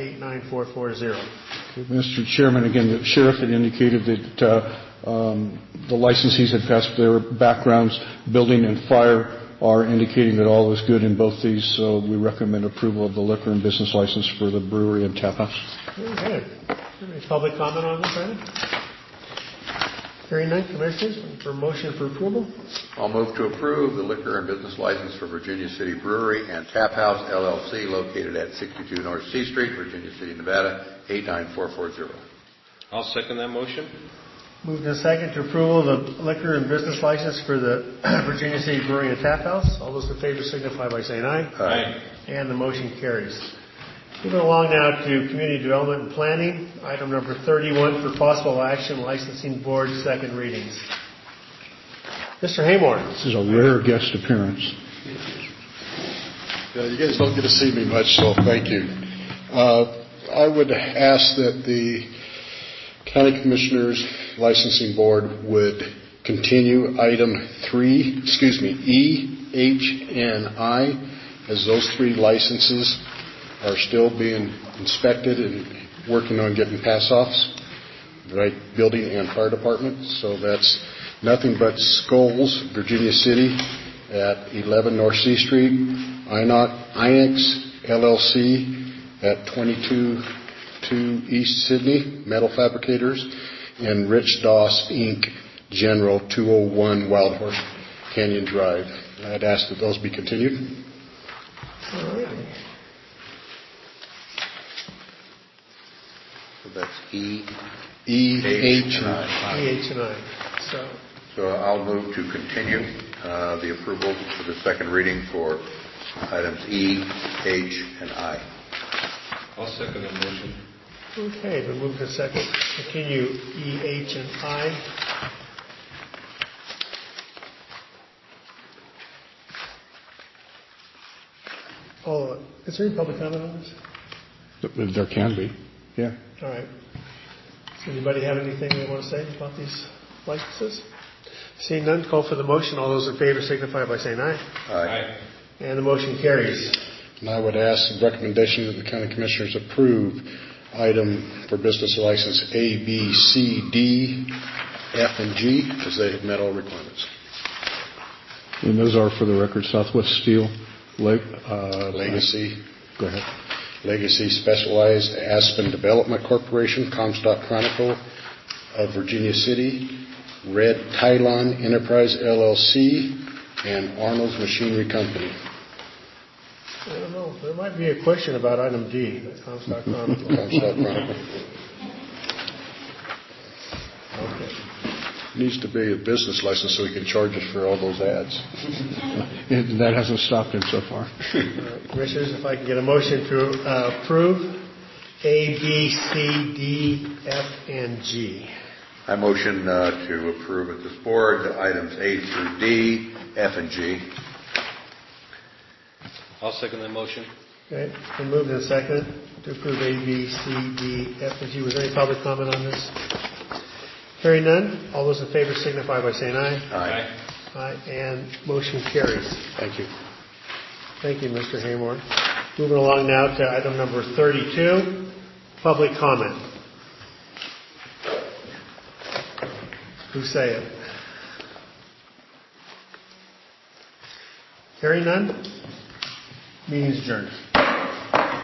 89440. Mr. Chairman, again, the sheriff had indicated that the licensees had passed their backgrounds, building and fire are indicating that all is good in both these, so we recommend approval of the liquor and business license for the brewery and tap house. Very good. Any public comment on this item? Hearing none, commissioners, for motion for approval. I'll move to approve the liquor and business license for Virginia City Brewery and Tap House, LLC, located at 62 North C Street, Virginia City, Nevada, 89440. I'll second that motion. Moved in second to approval of the liquor and business license for the Virginia City Brewery and Tap House. All those in favor signify by saying aye. Aye. And the motion carries. Moving along now to Community Development and Planning, item number 31 for possible action, licensing board, second readings. Mr. Haymore. This is a rare guest appearance. Yeah, you guys don't get to see me much, so thank you. I would ask that the County Commissioners Licensing Board would continue item E, H, and I, as those 3 licenses are still being inspected and working on getting pass-offs, right, building and fire department. So that's nothing but Skulls, Virginia City, at 11 North C Street, INEX LLC at 22 East Sydney, Metal Fabricators, and Rich Doss Inc., General, 201 Wild Horse Canyon Drive. I'd ask that those be continued. All right. So that's E, H, and I. E, H, and I. So I'll move to continue the approval for the second reading for items E, H, and I. I'll second that motion. Okay, been moved to second. Continue E, H, and I. Oh, is there any public comment on this? There can be, yeah. All right. Does anybody have anything they want to say about these licenses? Seeing none, call for the motion. All those in favor signify by saying aye. Aye. And the motion carries. And I would ask the recommendation that the County Commissioners approve item for business license A, B, C, D, F, and G, because they have met all requirements. And those are, for the record, Southwest Steel, Legacy. Go ahead. Legacy Specialized Aspen Development Corporation, Comstock Chronicle of Virginia City, Red Tylon Enterprise LLC, and Arnold's Machinery Company. I don't know. There might be a question about item D, Comstock Chronicle. Comstock Chronicle. Okay. Needs to be a business license so he can charge us for all those ads. That hasn't stopped him so far. Commissioners, if I can get a motion to approve A, B, C, D, F, and G. I motion to approve at this board items A through D, F, and G. I'll second that motion. Okay, been moved and seconded to approve A, B, C, D, F, and G. Was there any public comment on this? Hearing none, all those in favor signify by saying aye. Aye. Aye, and motion carries. Thank you. Thank you, Mr. Haymore. Moving along now to item number 32, public comment. Who say it? Hearing none, meeting is adjourned.